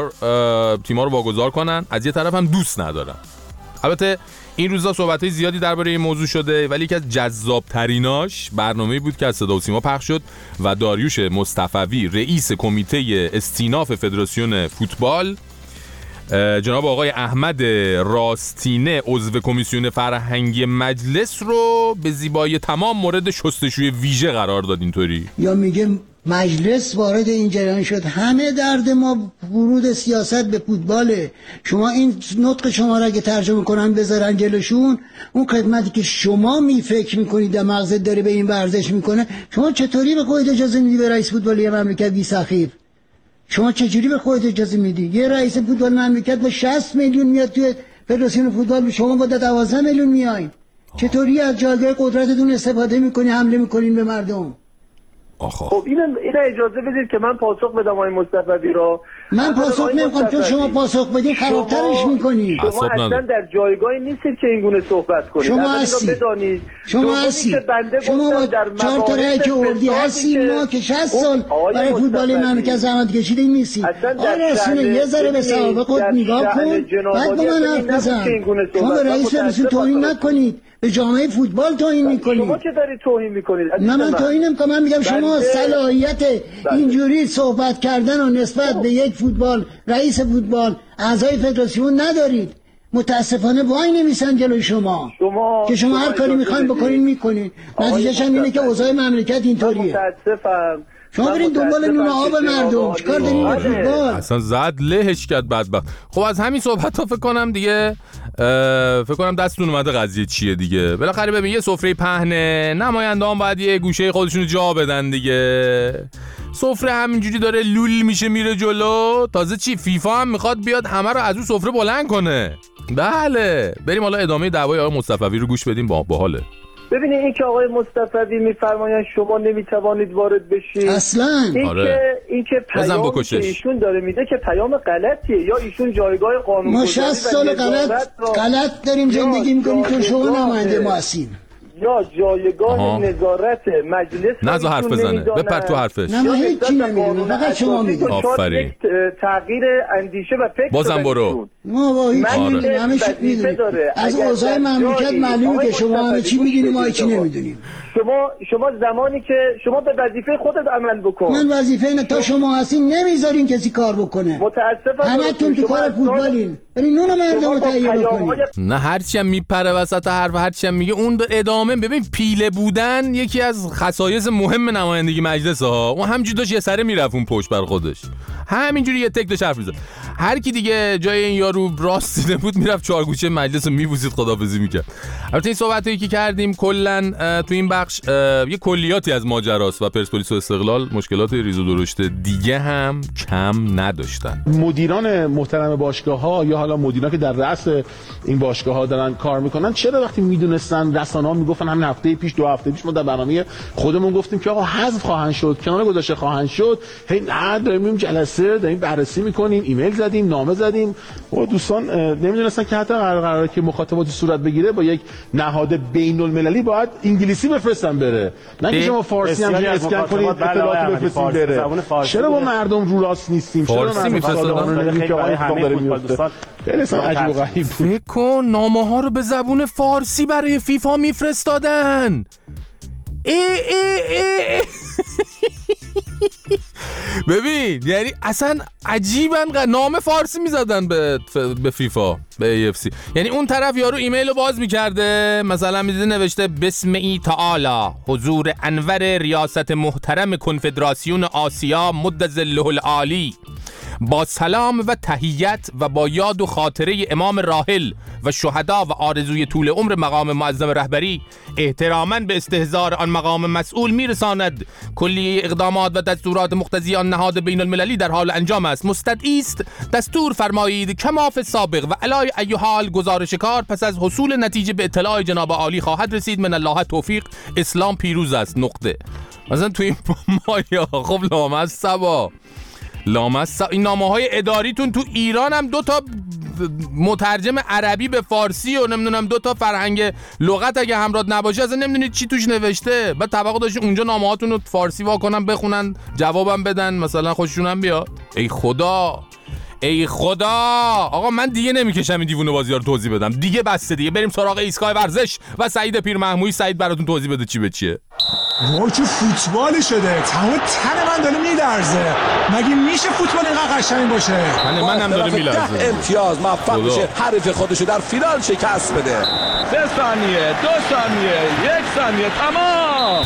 واگذار کنن، از یه طرف هم دوست ندارن. البته این روزا صحبت‌های زیادی درباره این موضوع شده، ولی که از جذاب‌تریناش برنامه‌ای بود که از صدا و سیما پخش شد و داریوش مصطفوی رئیس کمیته استیناف فدراسیون فوتبال، جناب آقای احمد راستینه عضو کمیسیون فرهنگی مجلس رو به زیبایی تمام مورد شستشوی ویژه قرار داد. اینطوری یا میگه مجلس وارد این جریان شد، همه درد ما ورود سیاست به فوتباله. شما این نطق شما را اگه ترجمه کنن بذارن جلوشون، اون خدمتی که شما فکر میکنید در مغزت داره به این ورزش میکنه، شما چطوری به خودت اجازه میدی به رئیس فوتبال یه مملکت بی سخیف؟ شما چجوری به خودت اجازه میدی؟ یه رئیس فوتبال مملکت با 60 میلیون میاد توی فدراسیون فوتبال، شما با 12 میلیون میایین. چطوری از جایگاه قدرتتون استفاده میکنی حمله میکنین به مردم؟ خب این اجازه بدید که من پاسخ بدم آقای مصطفی را. من پاسخ نمیخوام، چون شما پاسخ بدین خرابترش میکنید. شما اصلا در جایگاهی نیستید که این گونه صحبت کنید. شما هستید. شما هستید. شما با 4 تا رأی که اردی هستید، ما که 60 سال برای فوتبال مملکت زحمت کشیدیم نیستید. آره رسونه یه ذره به سوابق خود نگاه کن، بعد با من حرف بزن. شما به رئیس فدراسیون توهین نکنید، به جامعه فوتبال توهین میکنید. شما که دارید توهین میکنید. نه من توهین نمیکنم، من میگم شما صلاحیت اینجوری صحبت کردن و نسبت به یک فوتبال، رئیس فوتبال، اعضای فدراسیون ندارید. متاسفانه وای نمیسن جلوی شما که شما هر کاری میخواین بکنین میکنین. نتیجهش هم اینه که اوضاع مملکت اینطوریه. متاسفم. شما برین دنبال نون آب مردم، چیکار دارین به فوتبال؟ اصلا زد لهش کرد بدبخت. خب از همین صحبت ها فکر کنم دستتون اومده قضیه چیه دیگه. بالاخره ببین یه سفره پهنه، نماینده‌ها باید یه گوشه خودشونو جا بدن دیگه. سفره همینجوری داره لول میشه میره جلو. تازه چی فیفا هم میخواد بیاد همه رو از اون سفره بلند کنه. بله بریم حالا ادامه دعوای آقای مصطفی رو گوش بدیم. باحاله. ببینید این که آقای مصطفی میفرمایند شما نمیتوانید وارد بشید اصلا این که پیامی که ایشون داره میده که پیام غلطیه، یا ایشون جایگاه قانونگذاری ما 60 سال غلط داریم زندگی میکنیم که شما نماینده ما هستین، یا جایگاه نظارت مجلس نذار حرف بزنه بپر تو حرفش. نه ما هیچی نمیدونیم، فقط شما میدونید. آفرین. تغییر اندیشه و فکر بازم برو. ما با هیچی نمیدونیم، همه چی میدونیم. از اوضاع مملکت معلومه که شما همه چی میدونیم، ما هیچی نمیدونیم. شما زمانی که شما به وظیفه خودت عمل بکن. من وظیفه نه، تا شما هستین نمیذارین کسی کار بکنه. متاسفم همتون تو کار فوتبالین. برین نون مردم رو تهیه بکنید. نه هرچی هم میپره وسط حرف، هرچی هم میگه اون به ادامه. ببین پیله بودن یکی از خصایص مهم نمایندگی مجلس ها. اون همینجوری داشت یه سره میرفت اون پشت بر خودش، همینجوری یه تک داشت حرف میزد. هر کی دیگه جای این یارو راست دیده بود میرفت چارگوشه مجلس رو میبوسید، خداحافظی میکرد. البته این صحبتایی که کردیم کلا تو این بخش یه کلیاتی از ماجراست و پرسپولیس و استقلال مشکلات ریز و درشت دیگه هم کم نداشتن. مدیران محترم باشگاه‌ها یا حالا مدیران که در رأس این باشگاه‌ها دارن کار میکنن، چرا وقتی میدونستن رسانه‌ها میگفتن همین هفته پیش 2 هفته پیش ما در برنامه خودمون گفتیم که آقا حذف خواهند شد، کنار گذاشته خواهند شد، هی نه داریم جلسه داریم بررسی میکنیم، ایمیل زدیم، نامه زدیم و دوستان نمیدونستن که حتی قراره که مخاطباتی صورت بگیره با یک نهاد بین‌المللی باید انگلیسی بفرستن بره، نه که شما فارسی هم اسکن کنید اطلاعات بفرستید بره. چرا با مردم رو راست نیستیم؟ چرا فارسی میفرستن که آقای همه داره میفته؟ خیلی عجیب و غریب. فکر کن نامه‌ها رو به زبون فارسی برای فیفا میفرستادن. ببین یعنی اصلا عجیبن نام فارسی میزدن به فیفا، به AFC. یعنی اون طرف یارو ایمیل رو باز میکرده، مثلا میده نوشته بسم تعالی حضور انور ریاست محترم کنفدراسیون آسیا مد ظله العالی با سلام و تحیت و با یاد و خاطره امام راحل و شهدا و آرزوی طول عمر مقام معظم رهبری، احتراما به استحضار آن مقام مسئول میرساند کلیه اقدامات و دستورات مقتضی آن نهاد بین المللی در حال انجام است. مستدعی است دستور فرمایید کما فی السابق و علی ای حال گزارش کار پس از حصول نتیجه به اطلاع جناب عالی خواهد رسید. من الله توفیق. اسلام پیروز است. نقطه. مثلا توی این مایا خب لامصب این نامه‌های اداریتون تو ایران هم 2 تا مترجم عربی به فارسی و نمیدونم 2 تا فرهنگ لغت اگه همراه نباشه اصلا نمیدونید چی توش نوشته. بعد توقع داشتین اونجا نامه‌هاتون رو فارسی واکنن بخونن جوابم بدن مثلا خوششون هم بیاد. ای خدا آقا من دیگه نمیکشم این دیوونه بازی‌ها رو توضیح بدم دیگه، بسته دیگه. بریم سراغ ایستگاه ورزش و سعید پیرمحمودی. سعید براتون توضیح بده چی به چیه. وای چه فوتبالی شده، تمام تن من داره میلرزه. مگه میشه فوتبال اینقدر قشنگ باشه؟ منم داره میلرزه. امتیاز موفق میشه حریف خودشو در فینال شکست بده. 3 ثانیه 2 ثانیه 1 ثانیه تمام.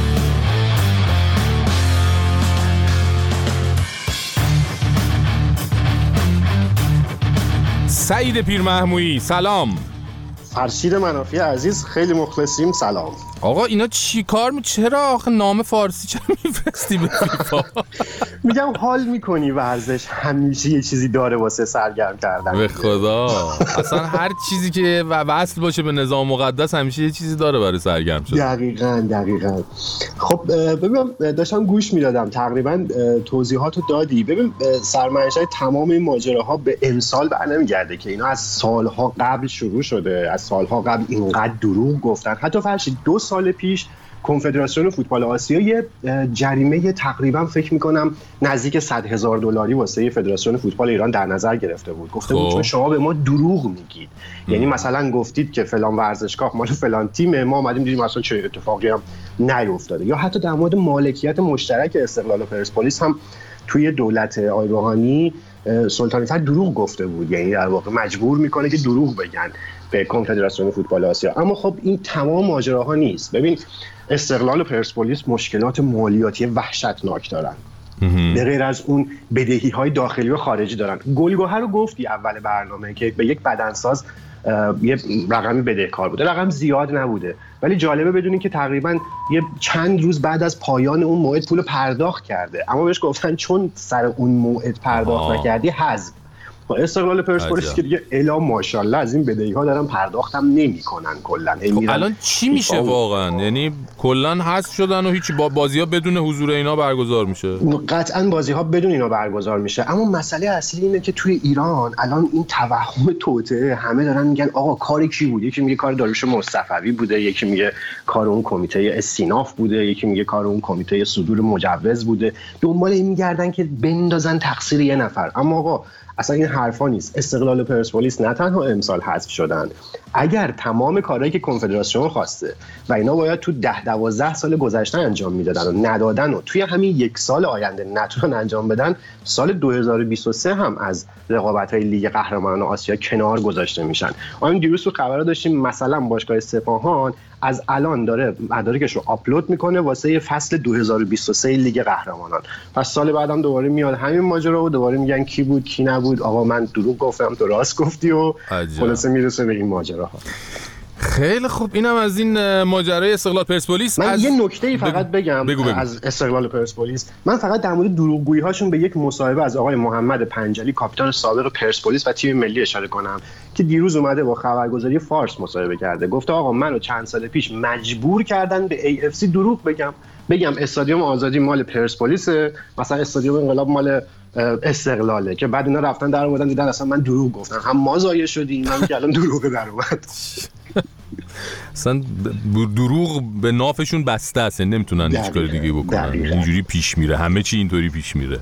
سعید پیرمحمودی سلام. فرشید منافی عزیز خیلی مخلصیم. سلام آقا اینا چی کار چرا آخه نام فارسی چرا میفرستی به فیفا؟ میگم حال میکنی ورزش همیشه یه چیزی داره واسه سرگرم کردن. به خدا اصلا هر چیزی که وصل باشه به نظام مقدس همیشه یه چیزی داره برای سرگرم شدن. دقیقاً. خب ببینم داشتم گوش میدادم تقریبا توضیحاتو دادی. ببین سرمنشأ تمام این ماجراها به امسال برنمیگرده که اینا از سالها قبل شروع شده. از سالها قبل اینقدر دروغ گفتن. حتی فرشید 2 سال پیش کنفدراسیون فوتبال آسیا یه جریمه تقریبا فکر میکنم نزدیک $100,000 واسه فدراسیون فوتبال ایران در نظر گرفته بود. گفته بود چون شما به ما دروغ میگید. یعنی مثلا گفتید که فلان ورزشگاه مال فلان تیمه، ما اومدیم دیدیم اصلا چه اتفاقی هم نیفتاده. یا حتی در مورد مالکیت مشترک استقلال و پرسپولیس هم توی دولت آقای روحانی سلطانی فر دروغ گفته بود. یعنی در واقع مجبور میکنه که دروغ بگن به کنفدراسیون فوتبال آسیا. اما خب این تمام ماجراها نیست. ببین استقلال و پرسپولیس مشکلات مالیاتی وحشتناک دارن. به غیر از اون بدهی‌های داخلی و خارجی دارن. گلگهر رو گفتی اول برنامه که به یک بدنساز یه رقمی بدهکار بوده. رقم زیاد نبوده ولی جالبه بدونین که تقریبا یه چند روز بعد از پایان اون موعد پول پرداخت کرده، اما بهش گفتن چون سر اون موعد پرداخت نکردی حذف. با استقلال پرسپولیس که دیگه الا ماشاءالله از این بدهی‌ها دارن پرداختم نمی‌کنن کلاً. الان چی میشه واقعا؟ یعنی کلاً حذف شدن و هیچ بازی‌ها بدون حضور اینا برگزار میشه؟ قطعاً بازی‌ها بدون اینا برگزار میشه. اما مسئله اصلی اینه که توی ایران الان این توهم توطئه همه دارن میگن آقا کار کی بود؟ یکی میگه کار داریوش مصطفی بوده، یکی میگه کار اون کمیته استیناف بوده، یکی میگه کار اون کمیته صدور مجوز بوده. دنبال این میگردن که بندازن تقصیر یه نفر. اما آقا اصلا این حرفا نیست. استقلال و پرسپولیس نه تنها امسال حذف شدن، اگر تمام کارهایی که کنفدراسیون خواسته و اینا باید تو 10-12 سال گذشته انجام میدادن و ندادن و توی همین 1 سال آینده نتونن انجام بدن، سال 2023 هم از رقابت‌های لیگ قهرمانان آسیا کنار گذاشته میشن. ما دیروز تو خبر داشتیم مثلا باشگاه سپاهان از الان داره مدارکش رو آپلود میکنه واسه فصل 2023 لیگ قهرمانان. پس سال بعدم دوباره میاد همین ماجرا و دوباره میگن کی بود کی نبود، آقا من دروغ گفتم تو راست گفتی و خلاصه میرسه به این ماجراها. خیلی خوب، اینم از این ماجرای استقلال پرسپولیس. من یه نکته‌ای فقط بگم بگو. از استقلال پرسپولیس من فقط در مورد دروغگویی‌هاشون به یک مصاحبه از آقای محمد پنجلی کاپیتان سابق پرسپولیس و تیم ملی اشاره کنم که دیروز اومده با خبرگزاری فارس مصاحبه کرده. گفته آقا منو چند سال پیش مجبور کردن به AFC دروغ بگم استادیوم آزادی مال پرسپولیس، مثلا استادیوم انقلاب مال استقلاله، که بعد اینا رفتن در آوردن دیدن اصلا من دروغ گفتم، هم ما ضایع شدیم هم که الان دروغ در اومد. اصلا دروغ به نافشون بسته است، نمیتونن هیچ کاری دیگه بکنن. اینجوری پیش میره، همه چی اینطوری پیش میره.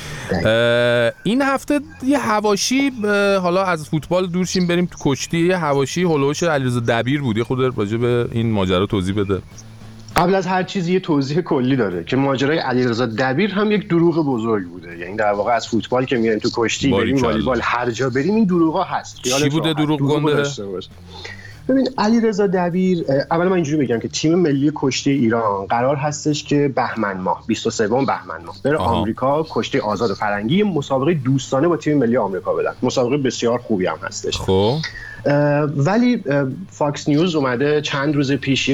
این هفته یه حواشی، حالا از فوتبال دور شیم بریم تو کشتی، یه حواشی هولوش علیرضا دبیر بود. خود راجع به این ماجرا توضیح بده. قبل از هر چیز یه توضیح کلی داره که ماجرای علیرضا دبیر هم یک دروغ بزرگ بوده. یعنی در واقع از فوتبال که میریم تو کشتی، بریم والیبال، هر جا بریم این دروغا هست. چی بوده دروغ گنده؟ ببین علیرضا دبیر، اول من اینجوری بگم که تیم ملی کشتی ایران قرار هستش که بهمن ماه 23 بهمن ماه بره آمریکا کشتی آزاد فرنگی مسابقه دوستانه با تیم ملی آمریکا بدن. مسابقه بسیار خوبی هم هستش. خب ولی فاکس نیوز اومده چند روز پیش یه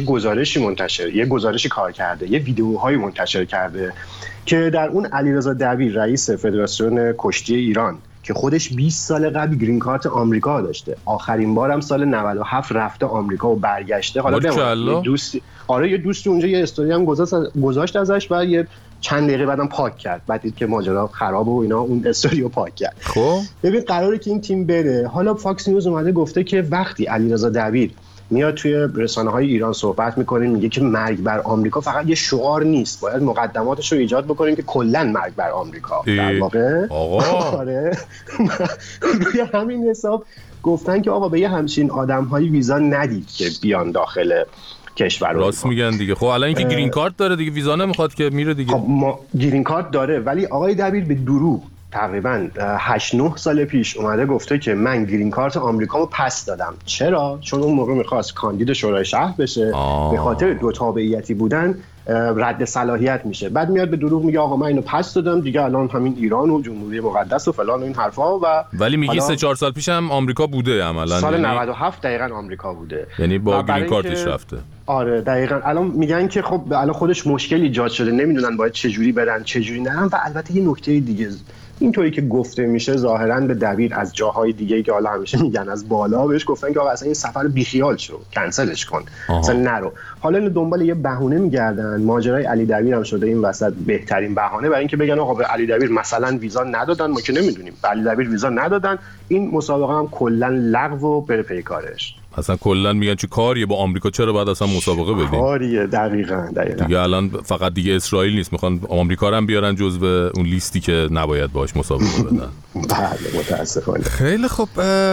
گزارشی کار کرده، یه ویدیوهایی منتشر کرده که در اون علیرضا دبیر رئیس فدراسیون کشتی ایران که خودش 20 سال قبل گرین کارت آمریکا داشته، آخرین بارم سال 97 رفته آمریکا و برگشته. حالا یه دوستی اونجا یه استوری هم گذاشت ازش و یه چند دقیقه بعدم پاک کرد. بعد دید که ماجرا خراب و اینا، اون استوری رو پاک کرد. خب ببین قراره که این تیم بره. حالا فاکس نیوز اومده گفته که وقتی علیرضا دبیر میاد توی رسانه‌های ایران صحبت می‌کنه، میگه که مرگ بر آمریکا فقط یه شعار نیست، باید مقدماتش رو ایجاد بکنیم که کلاً مرگ بر آمریکا. در واقع آره روی همین حساب گفتن که آقا به یه همچین آدم‌هایی ویزا ندید که بیان داخل کشور. راست میگن دیگه. خب الان اینکه گرین کارت داره دیگه ویزا نمیخواد که میره دیگه. خب ما گرین کارت داره، ولی آقای دبیر به دروغ تقریباً 8-9 سال پیش اومده گفته که من گرین کارت آمریکامو پس دادم. چرا؟ چون اون موقع میخواست کاندید شورای شهر بشه. به خاطر دو تابعیتی بودن رد صلاحیت میشه. بعد میاد به دروغ میگه آقا من اینو پس دادم دیگه، الان همین ایران و جمهوری مقدس و فلان و این حرفا. و ولی میگی 3-4 سال پیش هم آمریکا بوده عملاً. سال 97 دقیقاً آمریکا بوده. یعنی با گرین کارتش رفته. آره دقیقاً. الان میگن که خب الان خودش مشکل ایجاد شده، نمیدونن باید چه جوری برن چه جوری نرن. و البته یه نکته دیگه اینطوری که گفته میشه ظاهراً به دبیر از جاهای دیگه‌ای که حالا همیشه میگن از بالا بهش گفتن که آقا اصلا این سفر بیخیال شو، کنسلش کن، اصلا نرو. حالا اینو دنبال یه بهونه میگردن. ماجرای علی دبیر هم شده این وسط بهترین بهانه برای اینکه بگن آقا به علی دبیر مثلا ویزا ندادن، ما که نمیدونیم. به علی دبیر ویزا ندادن، این مسابقه هم کلا لغو و بره پی کارش. اصلا کلا میگن چه کاریه با آمریکا، چرا بعد اصلا مسابقه بدیم؟ کاریه دقیقاً. دیگه الان فقط دیگه اسرائیل نیست، میخوان آمریکا رو هم بیارن جزو اون لیستی که نباید باش مسابقه بدن. بله متاسفانه. خیلی خب،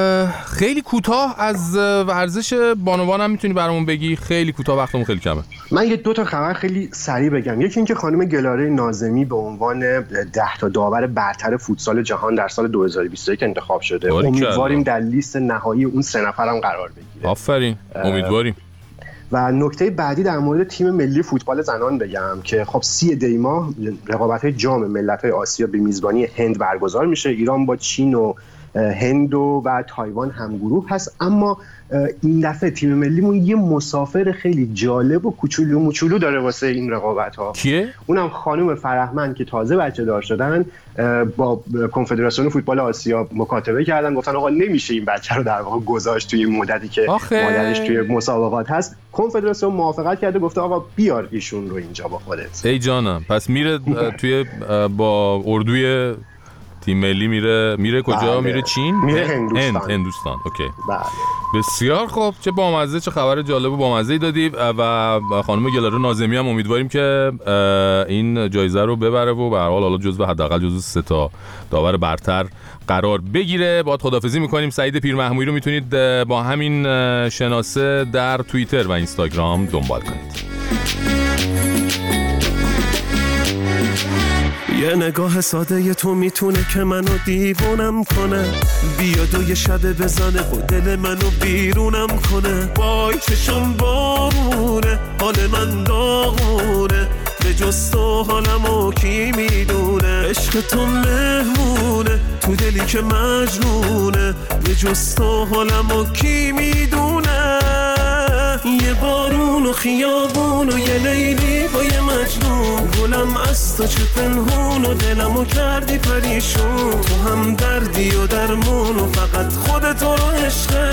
خیلی کوتاه از ورزش بانوان هم میتونی برامون بگی؟ خیلی کوتاه، وقتمون خیلی کمه. من یه 2 تا خبر خیلی سریع بگم. یکی اینکه خانم گلاره ناظمی به عنوان 10 تا داور برتر فوتسال جهان در سال 2021 انتخاب شده. امیدواریم در لیست نهایی اون 3 نفرم قرار بگیره. آفرین، امیدواریم. و نکته بعدی در مورد تیم ملی فوتبال زنان بگم که خب 30 دی ماه رقابت‌های جام ملت‌های آسیا به میزبانی هند برگزار میشه. ایران با چین و هند و تایوان همگروه هست. اما این دفعه تیم ملیمون یه مسافر خیلی جالب و کوچولو داره واسه این رقابت‌ها. کیه؟ اونم خانم فرهمند که تازه بچه دار شدن، با کنفدراسیون فوتبال آسیا مکاتبه کردن، گفتن آقا نمیشه این بچه رو در واقع گذاشت توی این مدتی که مادرش توی مسابقات هست. کنفدراسیون موافقت کرده، گفته آقا بیار ایشون رو اینجا با خودت. ای جانم. پس میره توی با اردوی تیم ملی میره کجا؟ بله. میره چین؟ میره هندوستان. اوکی. بله. بسیار خوب. چه بامزه، چه خبر جالب و بامزه‌ای دادی. و خانم گلاره ناظمی هم امیدواریم که این جایزه رو ببره و به هر حال جزو حداقل جزو 3 تا داور برتر قرار بگیره. باهات خداحافظی می‌کنیم. سعید پیرمحمودی رو میتونید با همین شناسه در توییتر و اینستاگرام دنبال کنید. یه نگاه ساده تو میتونه که منو دیوونم کنه، بیاد و یه شبه بزنه و دل منو بیرونم کنه. وای چشم بارونه، حال من داغونه، به جز تو حالمو کی میدونه. عشق تو مهمونه تو دلی که مجنونه، به جز تو حالمو کی میدونه. یه بارون و خیابون و یه لیلی با یه مجنون، گلم از تو چه پنهون و دلمو کردی پریشون. تو هم دردی و درمون و فقط خودت رو عشقه.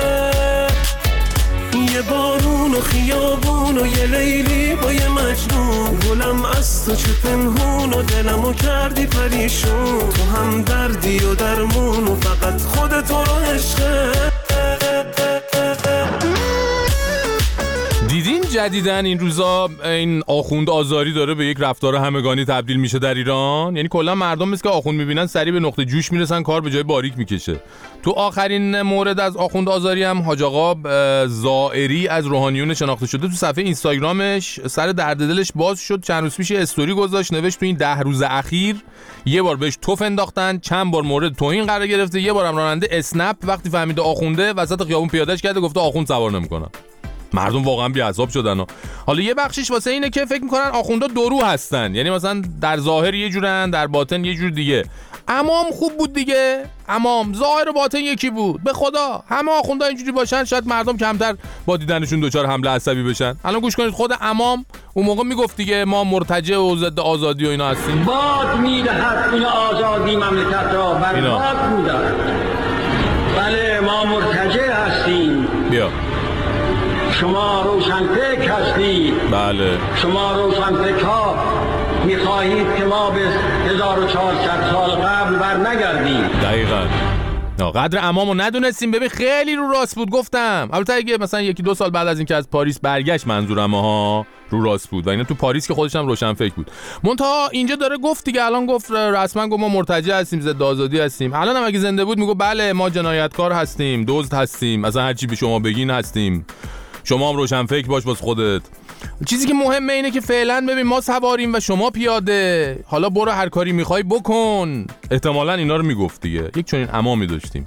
یه بارون و خیابون و یه لیلی با یه مجنون، گلم از تو چه پنهون و دلمو کردی پریشون. تو هم دردی و درمون و فقط خودت رو عشقه. دیدین جدیدن این روزا این آخوند آزاری داره به یک رفتار همگانی تبدیل میشه در ایران؟ یعنی کلا مردم مثل که آخوند میبینن سریع به نقطه جوش میرسن، کار به جای باریک میکشه. تو آخرین مورد از آخوند آزاری هم حاج آقا زائری از روحانیون شناخته شده تو صفحه اینستاگرامش سر درد دلش باز شد. چند روز پیش استوری گذاشت، نوشت تو این 10 روز اخیر یه بار بهش توف انداختن، چند بار مورد توهین قرار گرفته، یه بارم راننده اسنپ وقتی فهمیده آخونده وسط خیابون پیادهش کرده گفته آخوند سوار نمی‌کنم. مردم واقعا بی‌عصاب شدن. حالا یه بخشش واسه اینه که فکر می‌کنن آخوندا درو هستن، یعنی مثلا در ظاهر یه جورن در باطن یه جور دیگه. امام خوب بود دیگه، امام ظاهر و باطن یکی بود. به خدا همه آخوندا اینجوری باشن شاید مردم کمتر با دیدنشون دچار حمله عصبی بشن. الان گوش کنید، خود امام اون موقع میگفت دیگه ما مرتجع و ضد آزادی و اینا هستیم. باد میدهد این آزادی مملکت را برباد می‌دهد. بله ما مرتجع هستیم. بیا شما روشنفکر هستید. بله شما روشنفکرها میخواهید که ما به 1400 سال قبل بر نگردیم. دقیقاً. قدر امامو ندونستیم. ببین خیلی رو راست بود گفتم. البته اگه مثلا 1-2 سال بعد از اینکه از پاریس برگشت منظورم ها رو راست بود و اینا تو پاریس که خودش هم روشن فکر بود. منتها اینجا داره گفت دیگه، الان گفت رسما گفت ما مرتجع هستیم، ضد آزادی هستیم. الان هم اگه زنده بود میگه بله ما جنایتکار هستیم، دزد هستیم، مثلا هر چی به شما بگین هستیم. شما هم روشن فکر باش باز خودت. چیزی که مهمه اینه که فعلا ببین ما سواریم و شما پیاده، حالا برو هر کاری میخوای بکن. احتمالاً اینا رو میگفت دیگه. یک چنین امامی داشتیم.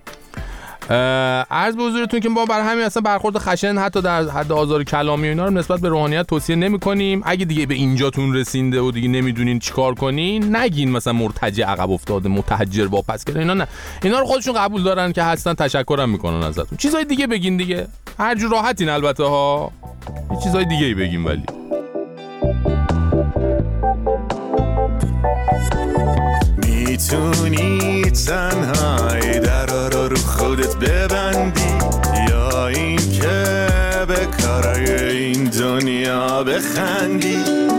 عرض به حضورتون که ما برای همین اصلا برخورد خشن حتی در حد آزار کلامی و اینا رو نسبت به روحانیت توصیه نمی‌کنیم. اگه دیگه به اینجاتون رسیده و دیگه نمیدونین چیکار کنین، نگین مثلا مرتجع عقب افتاده، متحجر واپس کرده. اینا نه، اینا رو خودشون قبول دارن که هستن، تشکرم میکنن ازتون. چیزای دیگه بگین دیگه، هر جور راحتین البته ها، یه چیزای دیگه بگین. ولی میتونی تنهایی درا رو خودت ببندی یا این که به کارای این دنیا بخندی.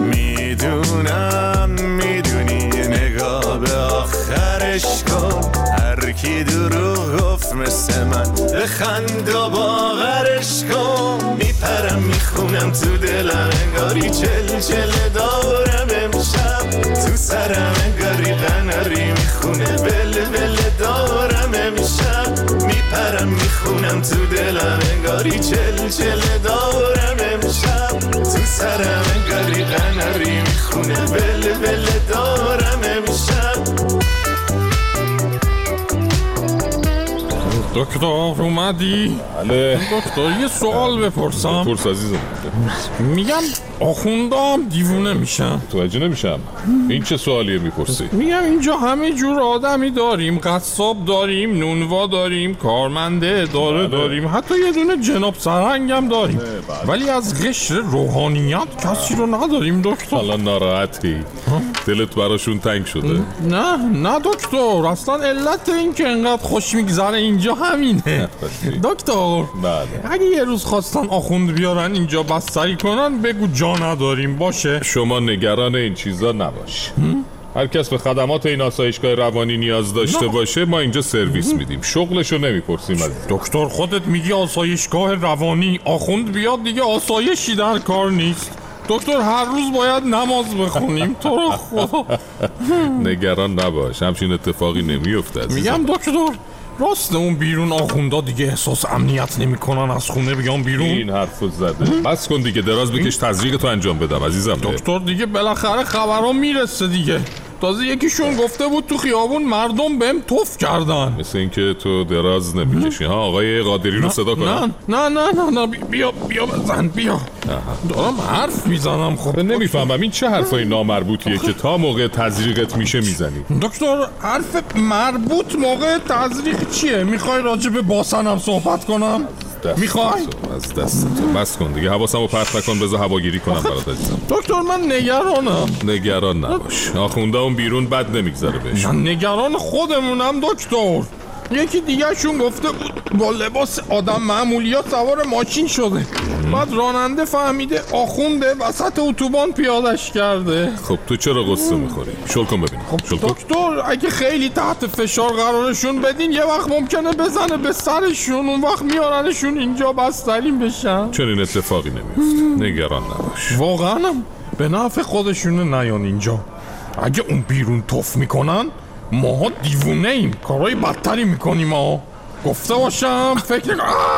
میدونی نگاه به آخرش کن، هر کی دروغ گفت مثل من بخند و باورش کن. میپرم میخونم تو دلم انگاری چل دارم امشب، تو سرم انگاری قناری میخونه بل دارم امشب. میپرم میخونم تو دلم انگاری چل دارم امشب، تو سرم انگاری قناری میخونه بل دارم امشب. دکتر اومدی؟ بله دکتر یه سوال بپرسم؟ پرس عزیزم. میگم آخوندام دیوونه میشن. توجه نمیشم این چه سوالیه میپرسی؟ میگم اینجا همه جور آدمی داریم، قصاب داریم، نونوا داریم، کارمنده اداره داریم، حتی یه دونه جناب سرهنگم داریم، ولی از قشر روحانیت کسی رو نداریم دکتر. حالا ناراحتی؟ دلت براشون تنگ شده؟ نه دکتر، اصلا علت این که انقدر خوش میگذره اینجا همینه. دکتر بله. اگه یه روز خواستن آخوند بیارن اینجا بستری کنن بگو جا نداریم باشه. شما نگران این چیزا نباش. هر کس به خدمات این آسایشگاه روانی نیاز داشته باشه ما اینجا سرویس میدیم، شغلشو نمیپرسیم از دکتر. خودت میگی آسایشگاه روانی، آخوند بیاد دیگه آسایشی در کار نیست. دکتر هر روز باید نماز بخونیم تو رو خدا. نگران نباش، همچین اتفاقی نمیفته. میگم دکتر راست اون بیرون آخوندا دیگه احساس امنیت نمیکنن از خونه بیان بیرون. این حرفو زده. بس کن دیگه، دراز بکش تزریق تو انجام بدم عزیزم. دکتر دیگه بالاخره خبرها میرسه دیگه. تازه یکیشون گفته بود تو خیابون مردم بهم توف کردن. مثل اینکه تو دراز نمیکشی ها. آقای قادری رو صدا کنم؟ نه بیا بزن بیا. دارم حرف میزنم. خب نمیفهمم این چه حرفای نامربوطیه که تا موقع تزریقت میشه میزنی؟ دکتر حرف مربوط موقع تزریق چیه؟ میخوای راجع به باسنم صحبت کنم؟ میخوای؟ از دست تو بس کن دیگه، حواسمو پرت نکن، بذار هواگیری کنم برات عزیزم. دکتر من نگرانم. نگران نباش، آخونده اون بیرون بد نمیگذره بهش. من نگران خودمونم دکتر. یکی دیگه شون گفته بود با لباس آدم معمولی ها سوار ماشین شده، بعد راننده فهمیده آخونده وسط اتوبان پیادش کرده. خب تو چرا قصه میخوری؟ شل کن ببینیم. خب دکتر اگه خیلی تحت فشار قرارشون بدین یه وقت ممکنه بزنه به سرشون، اون وقت میارنشون اینجا بسترین بشن. چنین اتفاقی نمیفته، نگران نباش. واقعا به نفع خودشونه نیان اینجا. اگه اون بیرون توف میکنن ماها دیوونه ایم، کارهای بدتری میکنیم. ها گفته باشم فکر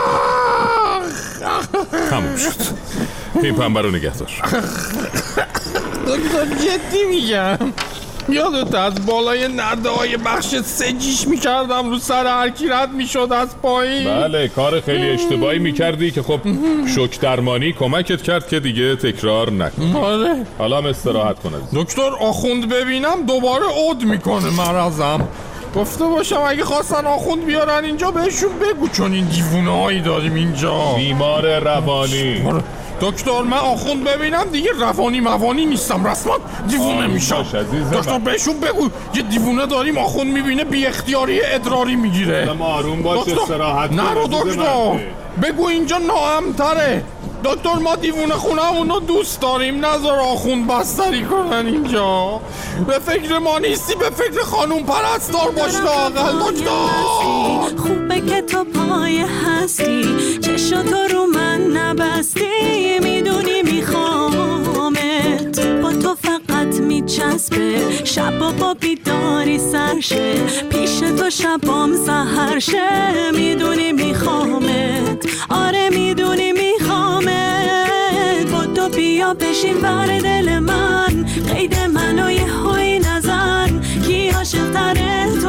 تموم شد. این پنبه رو نگه دار. دکتر جدی میگم، یادت از بالای نرده های بخش سجیش میکردم رو سر هر کی رد میشد از پایین؟ بله کار خیلی اشتباهی میکردی که خب شوک درمانی کمکت کرد که دیگه تکرار نکنی. بله. حالا هم استراحت کن. دکتر آخوند ببینم دوباره عود میکنه مرضم. گفته باشم اگه خواستن آخوند بیارن اینجا بهشون بگو، چون این دیوونه هایی داریم اینجا. بیمار روانی. دکتر من آخوند ببینم دیگه روانی موانی نیستم، رسما دیوونه میشم. دکتر بهشون بگو یه دیوونه داریم آخوند میبینه بی اختیاری ادراری میگیره. آروم باش، استراحت کن. نرو دکتر، بگو اینجا ناامن‌تره. دکتر ما دیوونه خونمونو دوست داریم، نذار آخوند بستری کنن اینجا. به فکر ما نیستی، به فکر خانوم پرستار باش لااقل. دکتر خوبه که تو پای هستی، چشم تو رو من نبستی، میدونی میخوامت، با تو فقط میچسبه، شبا با بیداری سرشه، پیش تو شبام سحرشه، میدونی میخوامت، آره میدونی میخوامت، با تو بیا بشین بر دل من، قید منو یه هایی نزن، کی عاشق تره